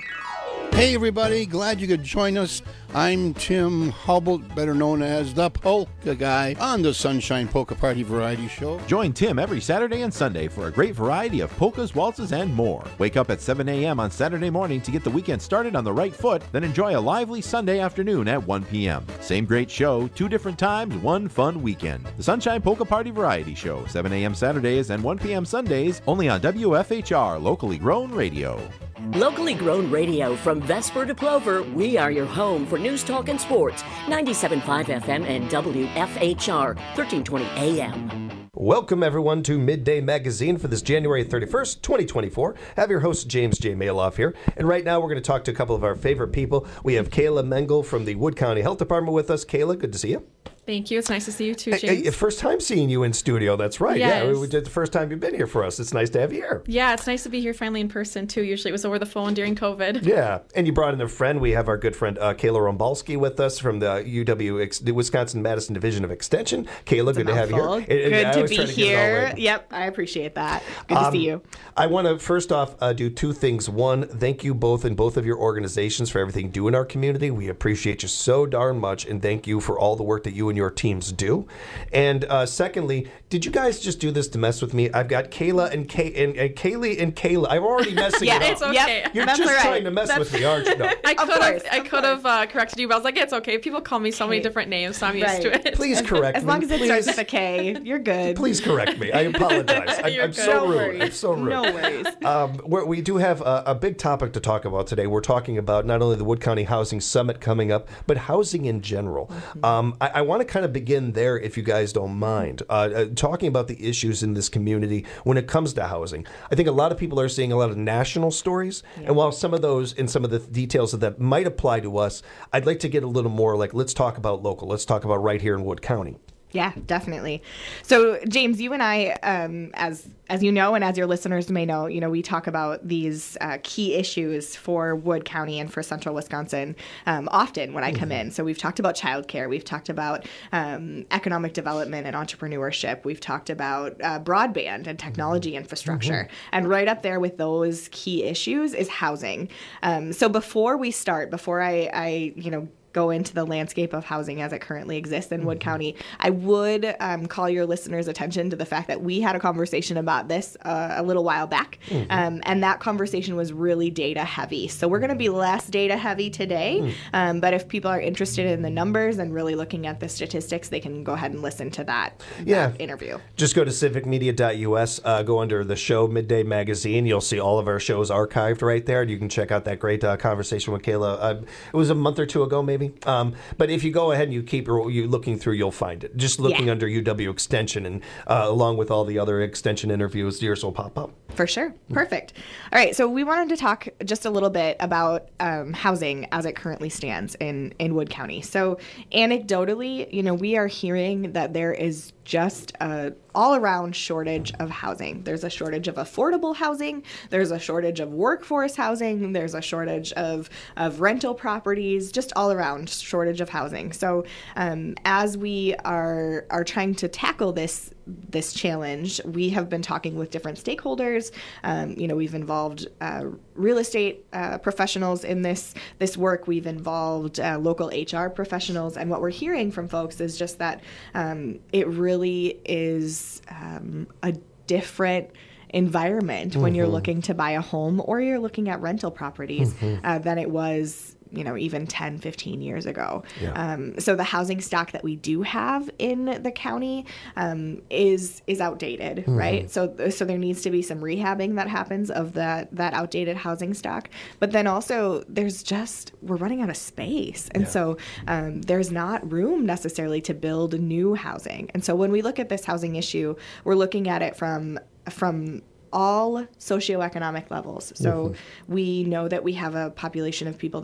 Hey everybody, glad you could join us. I'm Tim Hubble, better known as the Polka Guy, on the Sunshine Polka Party Variety Show. Join Tim every Saturday and Sunday for a great variety of polkas, waltzes, and more. Wake up at seven a.m. on Saturday morning to get the weekend started on the right foot, then enjoy a lively Sunday afternoon at one p.m. Same great show, two different times, one fun weekend. The Sunshine Polka Party Variety Show, seven a.m. Saturdays and one p.m. Sundays, only on W F H R, locally grown radio. Locally grown radio from Vesper to Plover, we are your home for news, talk, and sports. ninety-seven point five F M and W F H R, thirteen twenty A M. Welcome, everyone, to Midday Magazine for this January thirty-first, twenty twenty-four. I have your host, James J. Maloff here. And right now, we're going to talk to a couple of our favorite people. We have Kayla Mengel from the Wood County Health Department with us. Kayla, good to see you. Thank you. It's nice to see you too, Hey, James. hey, first time seeing you in studio. That's right. Yes. Yeah, we, we did the first time you've been here for us. It's nice to have you here. Yeah, it's nice to be here finally in person too. Usually it was over the phone during COVID. Yeah, and you brought in a friend. We have our good friend uh, Kayla Rombalski with us from the U W, Ex- the Wisconsin-Madison Division of Extension. Kayla, good to have you here. And- and Good I to always be try to get it all here. right. Yep, I appreciate that. Good to Um, see you. I want to first off uh, do two things. One, thank you both and both of your organizations for everything you do in our community. We appreciate you so darn much, and thank you for all the work that you and your teams do. And uh, secondly, did you guys just do this to mess with me? I've got Kayla and Kay and, and Kaylee and Kayla. I'm already messing Yeah, it up. it's okay. You're That's just all right. trying to mess That's- with me, aren't you? No. I could course, have I could have uh, corrected you, but I was like, it's okay. People call me so many different names, so I'm used Right. to it. Please correct As me. long as it please. starts with a K, you're good. Please correct me. I apologize. I'm, You're I'm good. so No rude. worries. I'm so rude. No worries. Um, we're, we do have a, a big topic to talk about today. We're talking about not only the Wood County Housing Summit coming up, but housing in general. Mm-hmm. Um, I, I want to kind of begin there, if you guys don't mind, uh, uh, talking about the issues in this community when it comes to housing. I think a lot of people are seeing a lot of national stories, and while some of those and some of the details of that might apply to us, I'd like to get a little more like, let's talk about local. Let's talk about right here in Wood County. Yeah, definitely. So, James, you and I, um, as as you know, and as your listeners may know, you know, we talk about these uh, key issues for Wood County and for Central Wisconsin um, often when I come in. So we've talked about childcare, we've talked about um, economic development and entrepreneurship, we've talked about uh, broadband and technology infrastructure, and right up there with those key issues is housing. Um, so before we start, before I, I you know. go into the landscape of housing as it currently exists in Wood County, I would um, call your listeners' attention to the fact that we had a conversation about this uh, a little while back, Mhm. um, and that conversation was really data heavy. So we're going to be less data heavy today, um, but if people are interested in the numbers and really looking at the statistics, they can go ahead and listen to that, Yeah. that interview. Just go to civic media dot U S, uh, go under the show Midday Magazine. You'll see all of our shows archived right there. You can check out that great uh, conversation with Kayla. Uh, it was a month or two ago, maybe. Um, but if you go ahead and you keep you looking through, you'll find it. Just looking Yeah. under U W Extension, and uh, along with all the other Extension interviews, yours will pop up. For sure. Perfect. All right. So we wanted to talk just a little bit about um, housing as it currently stands in, in Wood County. So anecdotally, you know, we are hearing that there is just a all-around shortage of housing. There's a shortage of affordable housing. There's a shortage of workforce housing. There's a shortage of, of rental properties, just all around shortage of housing. So um, as we are are trying to tackle this this challenge, we have been talking with different stakeholders. Um, you know, we've involved uh, real estate uh, professionals in this this work. We've involved uh, local H R professionals, and what we're hearing from folks is just that um, it really is um, a different environment when you're Mhm. looking to buy a home or you're looking at rental properties Mhm. uh, than it was, you know, even ten, fifteen years ago. Yeah. Um, so the housing stock that we do have in the county um, is is outdated, Mhm. right? So so there needs to be some rehabbing that happens of that that outdated housing stock. But then also there's just we're running out of space, and Yeah. so um, there's not room necessarily to build new housing. And so when we look at this housing issue, we're looking at it from from all socioeconomic levels. So Mhm. we know that we have a population of people that is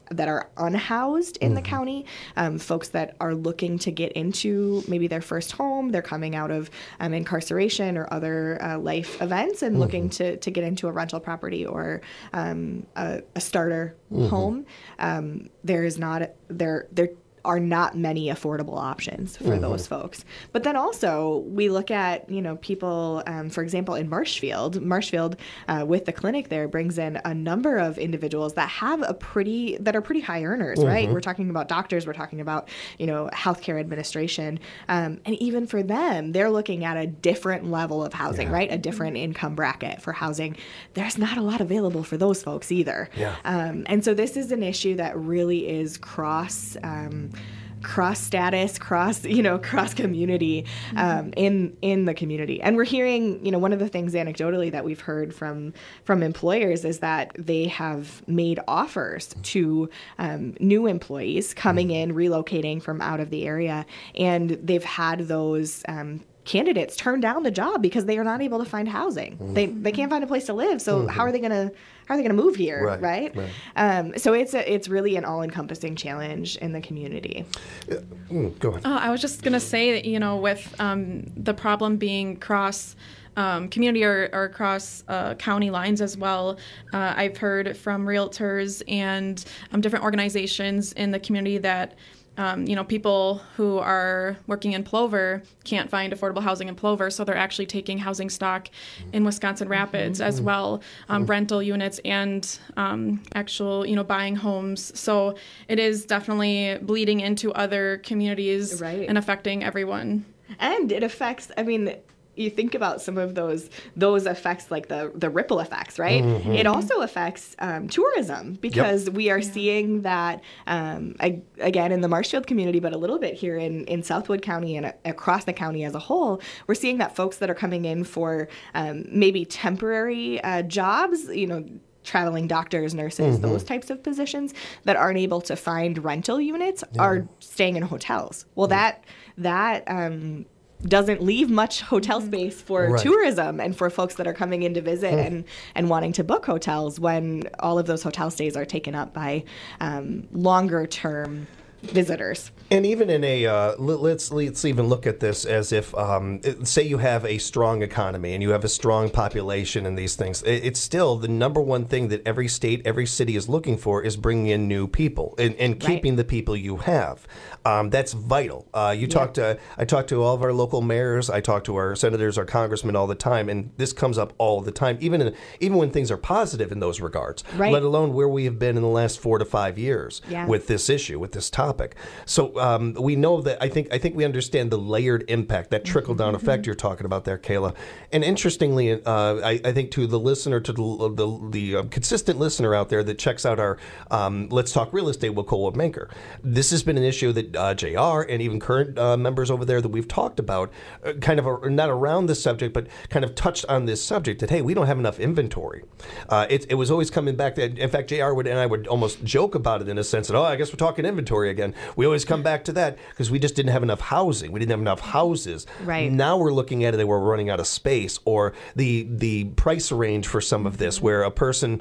that are unhoused in mm-hmm. the county, um, folks that are looking to get into maybe their first home. They're coming out of um, incarceration or other uh, life events and mm-hmm. looking to, to get into a rental property or um, a, a starter mm-hmm. home. Um, there is not there there. are not many affordable options for mm-hmm. those folks. But then also we look at, you know, people, um, for example, in Marshfield, Marshfield uh, with the clinic there brings in a number of individuals that have a pretty, that are pretty high earners, mm-hmm. right? We're talking about doctors, we're talking about, you know, healthcare administration. Um, and even for them, they're looking at a different level of housing, yeah. right? A different income bracket for housing. There's not a lot available for those folks either. Yeah. Um, and so this is an issue that really is cross, um, cross status, cross, you know, cross community um, in in the community. And we're hearing, you know, one of the things anecdotally that we've heard from from employers is that they have made offers to um, new employees coming in, relocating from out of the area, and they've had those um, candidates turn down the job because they are not able to find housing. Mm-hmm. They they can't find a place to live. So mm-hmm. how are they gonna how are they gonna move here, right? right? right. Um, so it's a, it's really an all-encompassing challenge in the community. Yeah. Mm, go ahead. Oh, I was just gonna say that, you know, with um, the problem being cross um, community or, or across uh, county lines as well, uh, I've heard from realtors and um, different organizations in the community that Um, you know, people who are working in Plover can't find affordable housing in Plover, so they're actually taking housing stock in Wisconsin Rapids as well, um, rental units and um, actual, you know, buying homes. So it is definitely bleeding into other communities right. and affecting everyone. And it affects, I mean, you think about some of those those effects, like the the ripple effects, right? Mm-hmm. It also affects um, tourism because yep. we are yeah. seeing that um, I, again in the Marshfield community, but a little bit here in, in Southwood County and uh, across the county as a whole. We're seeing that folks that are coming in for um, maybe temporary uh, jobs, you know, traveling doctors, nurses, mm-hmm. those types of positions that aren't able to find rental units yeah. are staying in hotels. Well, mm-hmm. that that um, doesn't leave much hotel space for right. tourism and for folks that are coming in to visit hmm. and, and wanting to book hotels when all of those hotel stays are taken up by um, longer term visitors. And even in a, uh, let's let's even look at this as if, um, say you have a strong economy and you have a strong population and these things, it's still the number one thing that every state, every city is looking for is bringing in new people and, and keeping right. the people you have. Um, that's vital. Uh, you yeah. talk to, I talk to all of our local mayors, I talk to our senators, our congressmen all the time, and this comes up all the time, even in, even when things are positive in those regards, right. let alone where we have been in the last four to five years yeah. with this issue, with this topic. So um, we know that I think I think we understand the layered impact, that trickle down mm-hmm. effect you're talking about there, Kayla. And interestingly, uh, I, I think to the listener, to the the, the uh, consistent listener out there that checks out our um, Let's Talk Real Estate with Colwood Manker, this has been an issue that uh, J R and even current uh, members over there that we've talked about, uh, kind of a, not around this subject, but kind of touched on this subject that hey, we don't have enough inventory. Uh, it, it was always coming back. That, in fact, J R would and I would almost joke about it in a sense that oh, I guess we're talking inventory again. We always come back to that because we just didn't have enough housing. We didn't have enough houses. Right. Now we're looking at it and we're running out of space, or the the price range for some of this, where a person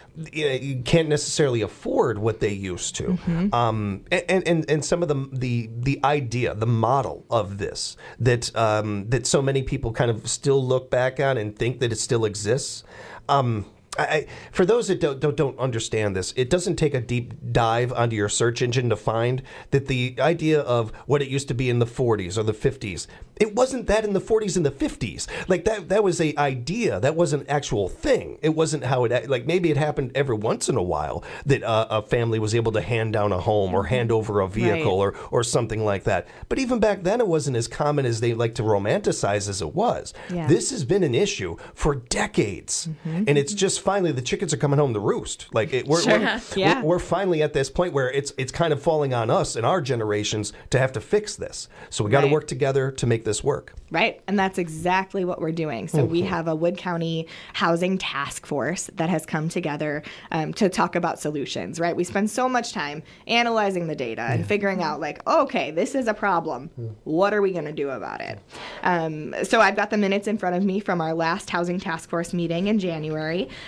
you can't necessarily afford what they used to. Mm-hmm. Um, and, and, and some of the, the the idea, the model of this that um, that so many people kind of still look back on and think that it still exists. Um, I, for those that don't, don't don't understand this, it doesn't take a deep dive onto your search engine to find that the idea of what it used to be in the forties or the fifties, it wasn't that in the forties and the fifties. Like that that was a idea. That wasn't an actual thing. It wasn't how it, like maybe it happened every once in a while that uh, a family was able to hand down a home or hand over a vehicle right. or, or something like that. But even back then, it wasn't as common as they like to romanticize as it was. Yeah. This has been an issue for decades. Mm-hmm. And it's just finally the chickens are coming home to roost. Like it, we're, sure. we're, yeah. we're we're finally at this point where it's it's kind of falling on us and our generations to have to fix this. So we got to right. work together to make this work. Right. And that's exactly what we're doing. So mm-hmm. we have a Wood County Housing Task Force that has come together um, to talk about solutions, right? We spend so much time analyzing the data and figuring out like, okay, this is a problem. What are we going to do about it? Um, so I've got the minutes in front of me from our last Housing Task Force meeting in January.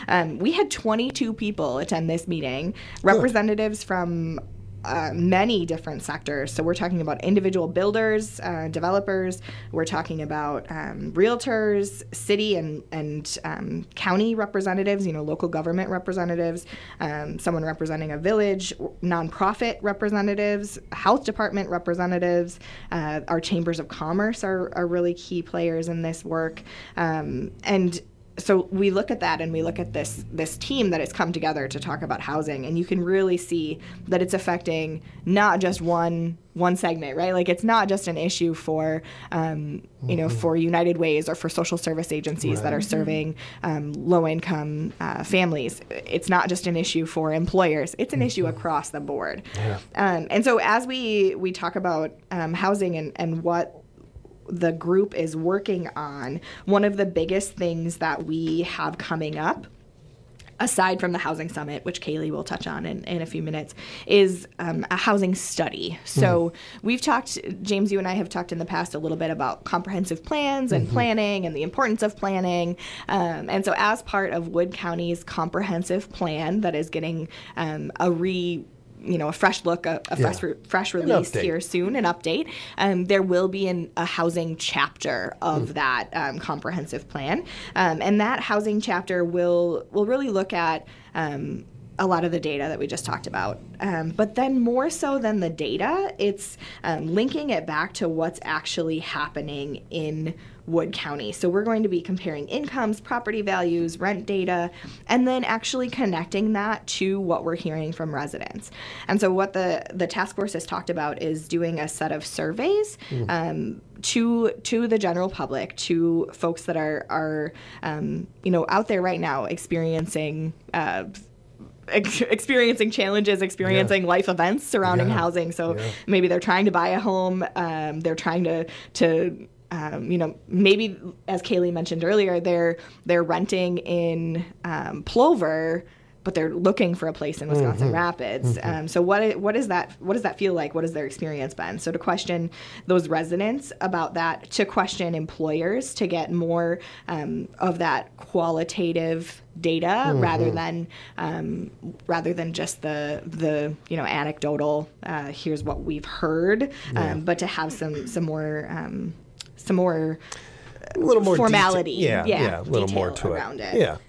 Um, we had twenty-two people attend this meeting, representatives from Uh, many different sectors. So we're talking about individual builders, uh, developers. We're talking about um, realtors, city and and um, county representatives. You know, local government representatives. Um, someone representing a village, nonprofit representatives, health department representatives. Uh, our chambers of commerce are are really key players in this work. Um, and So we look at that and we look at this this team that has come together to talk about housing, and you can really see that it's affecting not just one one segment, right? Like it's not just an issue for um, you know for United Ways or for social service agencies Right. that are serving um, low income uh, families. It's not just an issue for employers; it's an issue across the board. Yeah. Um, and so as we we talk about um, housing and and what the group is working on, one of the biggest things that we have coming up, aside from the Housing Summit, which Kaylee will touch on in, in a few minutes, is um, a housing study. So Mhm. we've talked, James, you and I have talked in the past a little bit about comprehensive plans and Mhm. planning and the importance of planning. Um, and so as part of Wood County's comprehensive plan that is getting um, a re you know, a fresh look, a, a Yeah. fresh, re- fresh An release update. here soon, an update. Um, there will be an, a housing chapter of Mm. that um, comprehensive plan, um, and that housing chapter will will really look at um, a lot of the data that we just talked about. Um, but then more so than the data, it's um, linking it back to what's actually happening in Wood County. So we're going to be comparing incomes, property values, rent data, and then actually connecting that to what we're hearing from residents. And so what the, the task force has talked about is doing a set of surveys Mm. um, to to the general public, to folks that are, are um, you know, out there right now experiencing uh, ex- experiencing challenges, experiencing Yeah. life events surrounding Yeah. housing. So Yeah. maybe they're trying to buy a home, um, they're trying to to um, you know, maybe as Kaylee mentioned earlier, they're they're renting in um, Plover, but they're looking for a place in Wisconsin Mhm. Rapids. Mhm. Um, so what what is that? What does that feel like? What has their experience been? So to question those residents about that, to question employers to get more um, of that qualitative data Mhm. rather than um, rather than just the the you know anecdotal. Uh, here's what we've heard, Yeah. um, but to have some some more. Um, some more A little more formality, deta- yeah, yeah, a little more detail to it. around it. Yeah.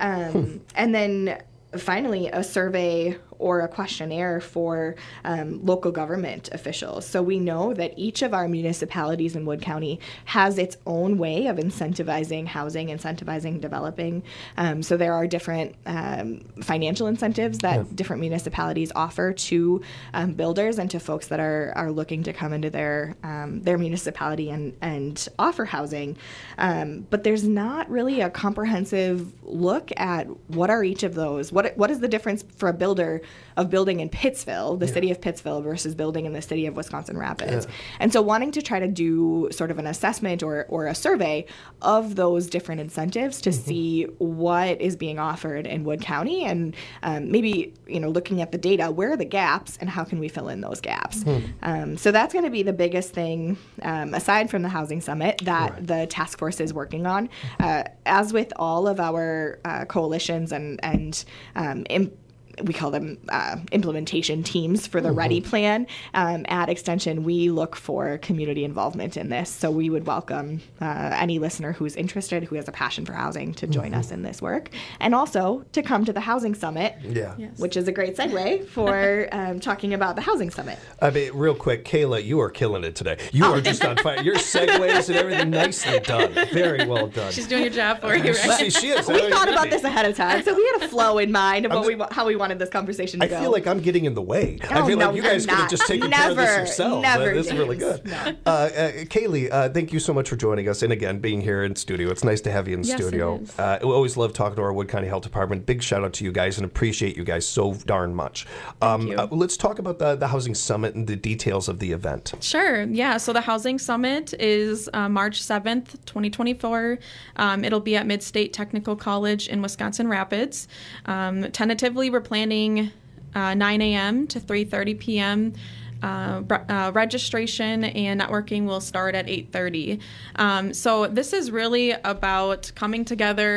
Um, and then finally, a survey or a questionnaire for um, local government officials. So we know that each of our municipalities in Wood County has its own way of incentivizing housing, incentivizing developing. Um, so there are different um, financial incentives that Yeah. different municipalities offer to um, builders and to folks that are, are looking to come into their um, their municipality and, and offer housing. Um, but there's not really a comprehensive look at what are each of those. What what is the difference for a builder of building in Pittsville, the Yeah. city of Pittsville, versus building in the city of Wisconsin Rapids. Yeah. And so wanting to try to do sort of an assessment or, or a survey of those different incentives to see what is being offered in Wood County, and um, maybe, you know, looking at the data, where are the gaps and how can we fill in those gaps? Hmm. Um, so that's going to be the biggest thing, um, aside from the Housing Summit, that the task force is working on. Uh, as with all of our uh, coalitions and, and um, im- we call them uh, implementation teams for the Mhm. READY plan. Um, at Extension, we look for community involvement in this. So we would welcome uh, any listener who's interested, who has a passion for housing, to join Mhm. us in this work. And also to come to the Housing Summit, Yeah. which is a great segue for um, talking about the Housing Summit. I mean, real quick, Kayla, you are killing it today. You are just on fire. Your segues and everything, nicely done. Very well done. She's doing your job for you, right? She, she is. We I thought agree. about this ahead of time, so we had a flow in mind of I'm what we wa- how we wanted this conversation to I go. feel like I'm getting in the way. I Oh, feel no, like you guys you're could have not. just taken care of this Never, yourselves. never, Uh, this is really James. good. Uh, uh, Kaylee, uh, thank you so much for joining us. And again, being here in studio. It's nice to have you in Yes, it studio. is. Uh, we always love talking to our Wood County Health Department. Big shout out to you guys and appreciate you guys so darn much. Um, you. uh, let's talk about the, the Housing Summit and the details of the event. Sure. Yeah. So the Housing Summit is uh, March seventh, twenty twenty-four. Um, it'll be at Mid-State Technical College in Wisconsin Rapids. Um, tentatively, we're planning uh, nine a.m. to three thirty p.m. Uh, re- uh, registration and networking will start at eight thirty. Um, so this is really about coming together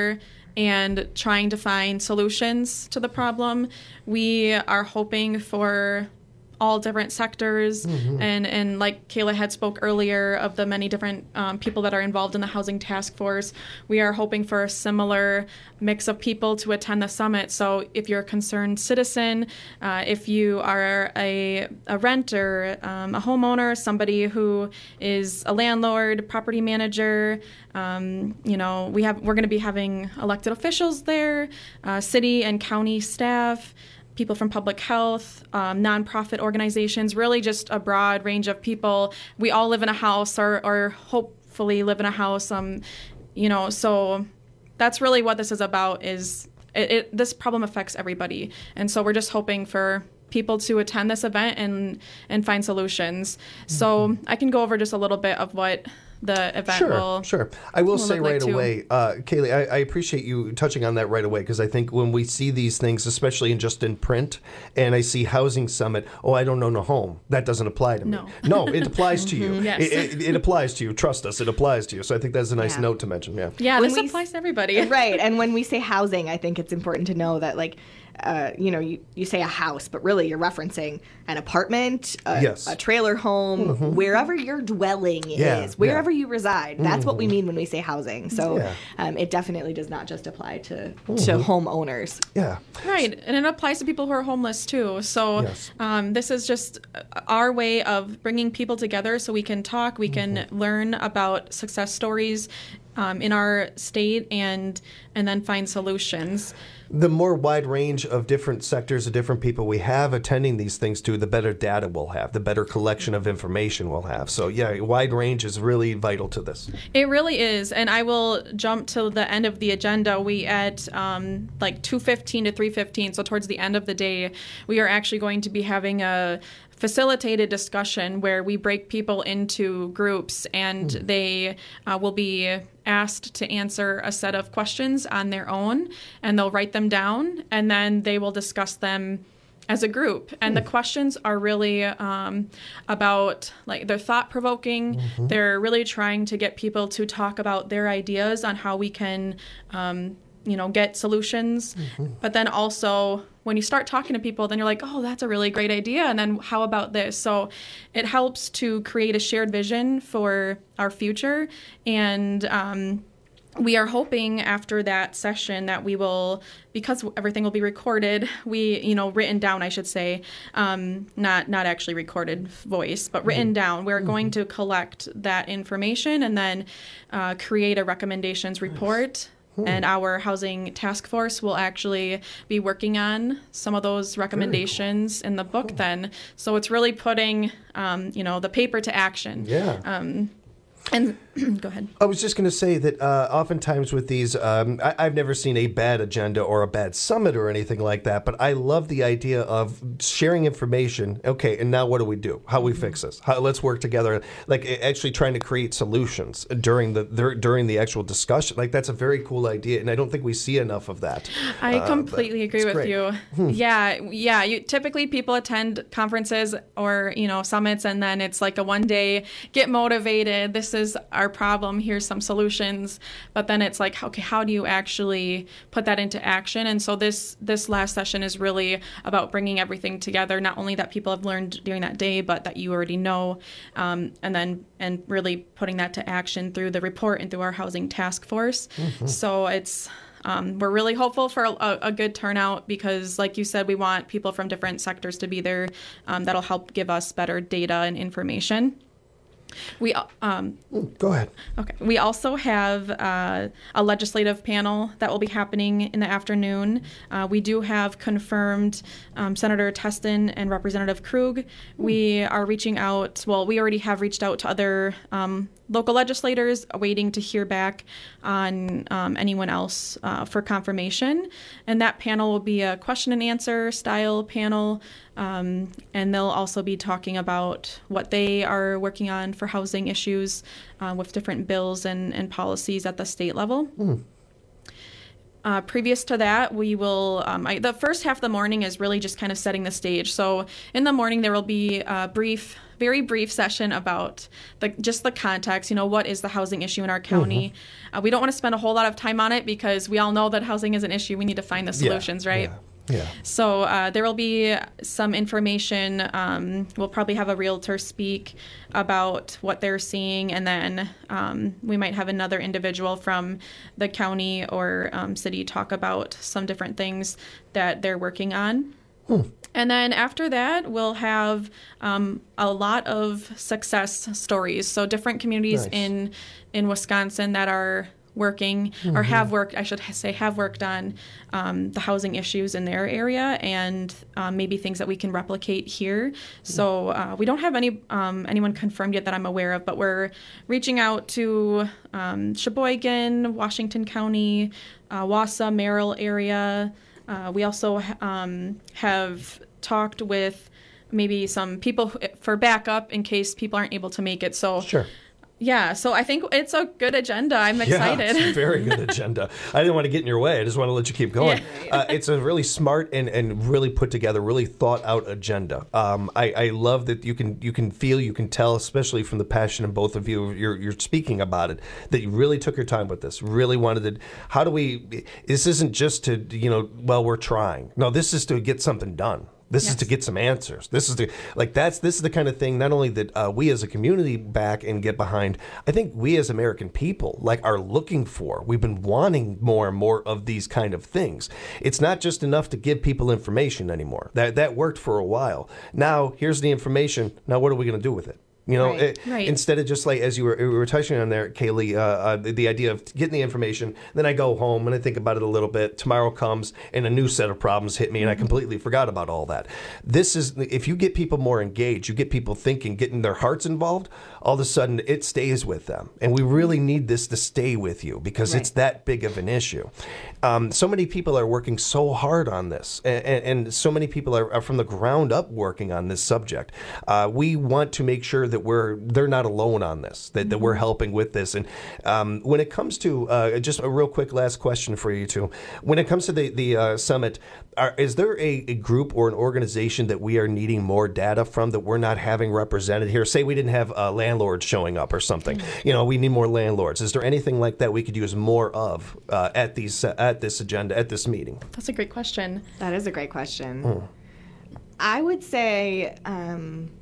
and trying to find solutions to the problem. We are hoping for all different sectors, mm-hmm. and, and like Kayla had spoke earlier of the many different um, people that are involved in the Housing Task Force. We are hoping for a similar mix of people to attend the summit. So if you're a concerned citizen, uh, if you are a, a renter, um, a homeowner, somebody who is a landlord, property manager, um, you know, we have we're going to be having elected officials there, uh, city and county staff, people from public health, um, nonprofit organizations, really just a broad range of people. We all live in a house or, or hopefully live in a house, um, you know, so that's really what this is about is it, it, this problem affects everybody. And so we're just hoping for people to attend this event and, and find solutions. Mm-hmm. So I can go over just a little bit of what the event sure, will Sure, I will, will say right like away, uh, Kaylee, I, I appreciate you touching on that right away, because I think when we see these things, especially in just in print, and I see Housing Summit, oh, I don't own a home. That doesn't apply to me. No, no it applies to you. Mm-hmm. Yes. It, it, it applies to you. Trust us, it applies to you. So I think that's a nice Yeah. note to mention. Yeah, Yeah, When this we applies to everybody. Right. And when we say housing, I think it's important to know that, like, uh, you know, you, you say a house, but really you're referencing an apartment, a, Yes. a trailer home, Mhm. wherever your dwelling Yeah, is, wherever yeah. you reside. That's what we Mhm. mean when we say housing. So Yeah. um, it definitely does not just apply to, to Mhm. homeowners. Yeah. Right, and it applies to people who are homeless too. So Yes. um, this is just our way of bringing people together so we can talk, we can Mm-hmm. learn about success stories um, in our state, and and then find solutions. The more wide range of different sectors of different people we have attending these things too, the better data we'll have, the better collection of information we'll have. So yeah, wide range is really vital to this. It really is, and I will jump to the end of the agenda. We at um, like two fifteen to three fifteen, so towards the end of the day, we are actually going to be having a facilitated discussion where we break people into groups, and mm. they uh, will be asked to answer a set of questions on their own, and they'll write them down, and then they will discuss them as a group. And the questions are really um, about, like, they're thought-provoking. Mm-hmm. They're really trying to get people to talk about their ideas on how we can um, you know, get solutions. Mm-hmm. But then also when you start talking to people, then you're like, oh, that's a really great idea. And then how about this? So it helps to create a shared vision for our future. And um, we are hoping after that session that we will, because everything will be recorded, we, you know, written down, I should say, um, not not actually recorded voice, but written mm-hmm. down. We're mm-hmm. going to collect that information and then uh, create a recommendations report. Hmm. And our Housing Task Force will actually be working on some of those recommendations cool. in the book cool. then. So it's really putting, um, you know, the paper to action. Yeah. Um, and go ahead. I was just going to say that uh, oftentimes with these, um, I, I've never seen a bad agenda or a bad summit or anything like that, but I love the idea of sharing information. Okay, and now what do we do? How do we fix this? How, let's work together. Like actually trying to create solutions during the during the actual discussion. Like that's a very cool idea, and I don't think we see enough of that. I uh, completely agree with great. you. Hmm. Yeah, yeah. You, typically, people attend conferences or you know summits, and then it's like a one day get motivated. This is our problem. Here's some solutions. But then it's like, okay, how do you actually put that into action? And so this this last session is really about bringing everything together, not only that people have learned during that day, but that you already know, um, and then and really putting that to action through the report and through our Housing Task Force. Mm-hmm. So it's Um, we're really hopeful for a, a good turnout because, like you said, we want people from different sectors to be there. Um, that'll help give us better data and information. We um, go ahead. Okay. We also have uh, a legislative panel that will be happening in the afternoon. Uh, we do have confirmed um, Senator Teston and Representative Krug. We are reaching out. Well, we already have reached out to other um, local legislators, waiting to hear back on um, anyone else uh, for confirmation. And that panel will be a question and answer style panel. Um, and they'll also be talking about what they are working on for housing issues uh, with different bills and, and policies at the state level. Mm. Uh, previous to that, we will, um, I, the first half of the morning is really just kind of setting the stage. So in the morning, there will be a brief very brief session about the, just the context, you know, what is the housing issue in our county. Mm-hmm. Uh, we don't want to spend a whole lot of time on it because we all know that housing is an issue. We need to find the solutions, yeah, right? Yeah. Yeah. So uh, there will be some information. Um, we'll probably have a realtor speak about what they're seeing, and then um, we might have another individual from the county or um, city talk about some different things that they're working on. Hmm. And then after that, we'll have um, a lot of success stories. So different communities Nice. in in Wisconsin that are working Mm-hmm. or have worked, I should say, have worked on um, the housing issues in their area, and um, maybe things that we can replicate here. So uh, we don't have any um, anyone confirmed yet that I'm aware of, but we're reaching out to um, Sheboygan, Washington County, uh, Wausau, Merrill area. Uh, we also um, have talked with maybe some people for backup in case people aren't able to make it. So Sure. Yeah, so I think it's a good agenda. I'm excited. Yeah, it's a very good agenda. I didn't want to get in your way. I just want to let you keep going. Yeah. Uh, it's a really smart and, and really put together, really thought out agenda. Um, I, I love that you can you can feel, you can tell, especially from the passion of both of you, you're, you're speaking about it, that you really took your time with this, really wanted to, how do we, this isn't just to, you know, well, we're trying. No, this is to get something done. This yes. is to get some answers. This is to, like, that's, this is the kind of thing, not only that uh, we as a community back and get behind, I think we as American people, like, are looking for. We've been wanting more and more of these kind of things. It's not just enough to give people information anymore. That, that worked for a while. Now, here's the information. Now, what are we going to do with it? You know, right, it, right. instead of just like, as you were, you were touching on there, Kaylee, uh, uh, the, the idea of getting the information, then I go home and I think about it a little bit. Tomorrow comes and a new set of problems hit me and I completely forgot about all that. This is, if you get people more engaged, you get people thinking, getting their hearts involved, all of a sudden it stays with them. And we really need this to stay with you because right. it's that big of an issue. Um, so many people are working so hard on this, and, and, and so many people are, are from the ground up working on this subject. Uh, we want to make sure that we're they're not alone on this, that, mm-hmm. that we're helping with this. And um, when it comes to, uh, just a real quick last question for you two, when it comes to the, the uh, summit, are, is there a, a group or an organization that we are needing more data from that we're not having represented here? Say we didn't have uh, landlords showing up or something. Mm-hmm. You know, we need more landlords. Is there anything like that we could use more of uh, at these uh, at this agenda, at this meeting? That's a great question. That is a great question. Mm. I would say um,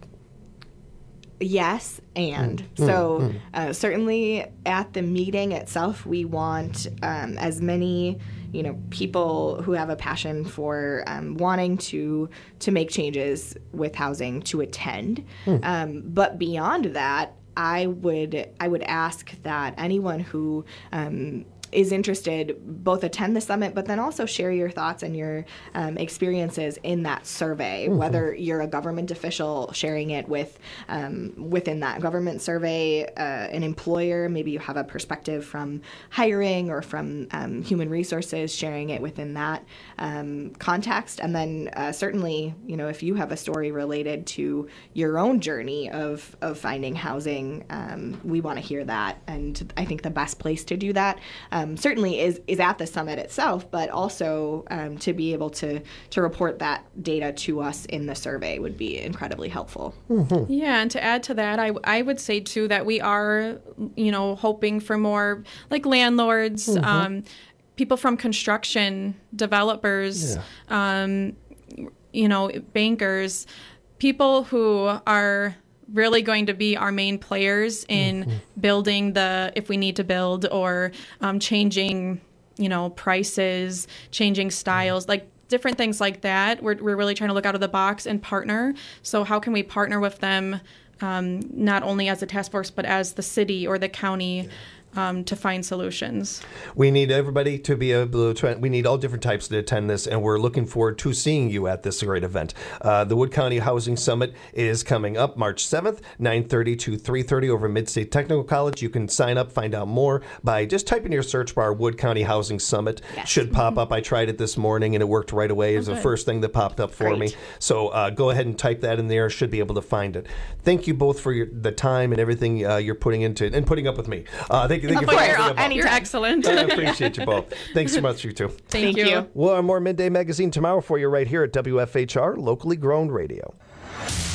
yes, and. Mm. So Mm. uh, certainly at the meeting itself, we want um, as many, you know, people who have a passion for um, wanting to to make changes with housing to attend. Mm. Um, but beyond that, I would I would ask that anyone who um, is interested both attend the summit, but then also share your thoughts and your um, experiences in that survey, mm-hmm. whether you're a government official sharing it with um, within that government survey, uh, an employer, maybe you have a perspective from hiring or from um, human resources, sharing it within that um, context. And then uh, certainly, you know, if you have a story related to your own journey of, of finding housing, um, we want to hear that. And I think the best place to do that Um, certainly is is at the summit itself, but also um, to be able to to report that data to us in the survey would be incredibly helpful. Mm-hmm. Yeah, and to add to that, I, I would say too that we are, you know, hoping for more like landlords, mm-hmm. um, people from construction, developers, yeah. um, you know, bankers, people who are really going to be our main players in mm-hmm. building the, if we need to build, or um, changing, you know, prices, changing styles, like different things like that. We're, we're really trying to look out of the box and partner. So how can we partner with them, um, not only as a task force, but as the city or the county, Um, to find solutions. We need everybody to be able to, try, we need all different types to attend this, and we're looking forward to seeing you at this great event. Uh, the Wood County Housing Summit is coming up March seventh, nine thirty to three thirty over Midstate Technical College. You can sign up, find out more by just typing in your search bar, Wood County Housing Summit. Yes. Should pop up. I tried it this morning and it worked right away. It was oh, the first thing that popped up for great. me. So uh, go ahead and type that in there. Should be able to find it. Thank you both for your, the time and everything uh, you're putting into it and putting up with me. Uh, thank you. Thank you for you're, you're excellent. I appreciate you both. Thanks so much, you two. Thank, Thank you. you. We'll have more Midday Magazine tomorrow for you right here at W F H R, locally grown radio.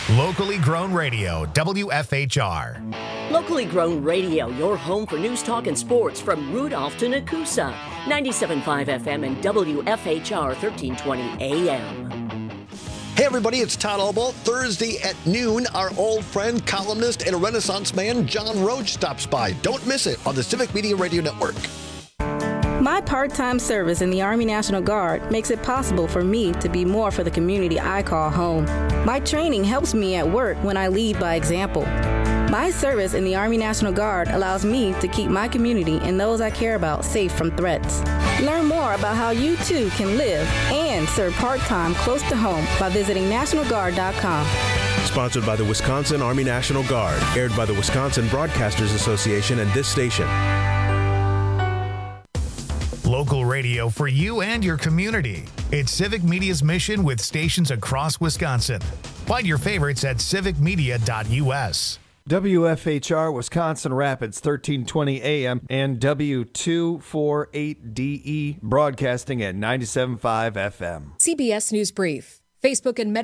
Locally grown radio, W F H R. Locally grown radio, your home for news, talk, and sports from Rudolph to Nakusa. ninety-seven point five F M and W F H R thirteen twenty A M. Hey everybody, it's Todd Albaugh. Thursday at noon, our old friend, columnist, and Renaissance man, John Roach, stops by. Don't miss it on the Civic Media Radio Network. My part-time service in the Army National Guard makes it possible for me to be more for the community I call home. My training helps me at work when I lead by example. My service in the Army National Guard allows me to keep my community and those I care about safe from threats. Learn more about how you too can live and serve part-time close to home by visiting national guard dot com. Sponsored by the Wisconsin Army National Guard, aired by the Wisconsin Broadcasters Association and this station. Local radio for you and your community. It's Civic Media's mission with stations across Wisconsin. Find your favorites at civic media dot U S. W F H R Wisconsin Rapids, thirteen twenty A M, and W two forty-eight D E broadcasting at ninety-seven point five F M. C B S News Brief. Facebook and Meta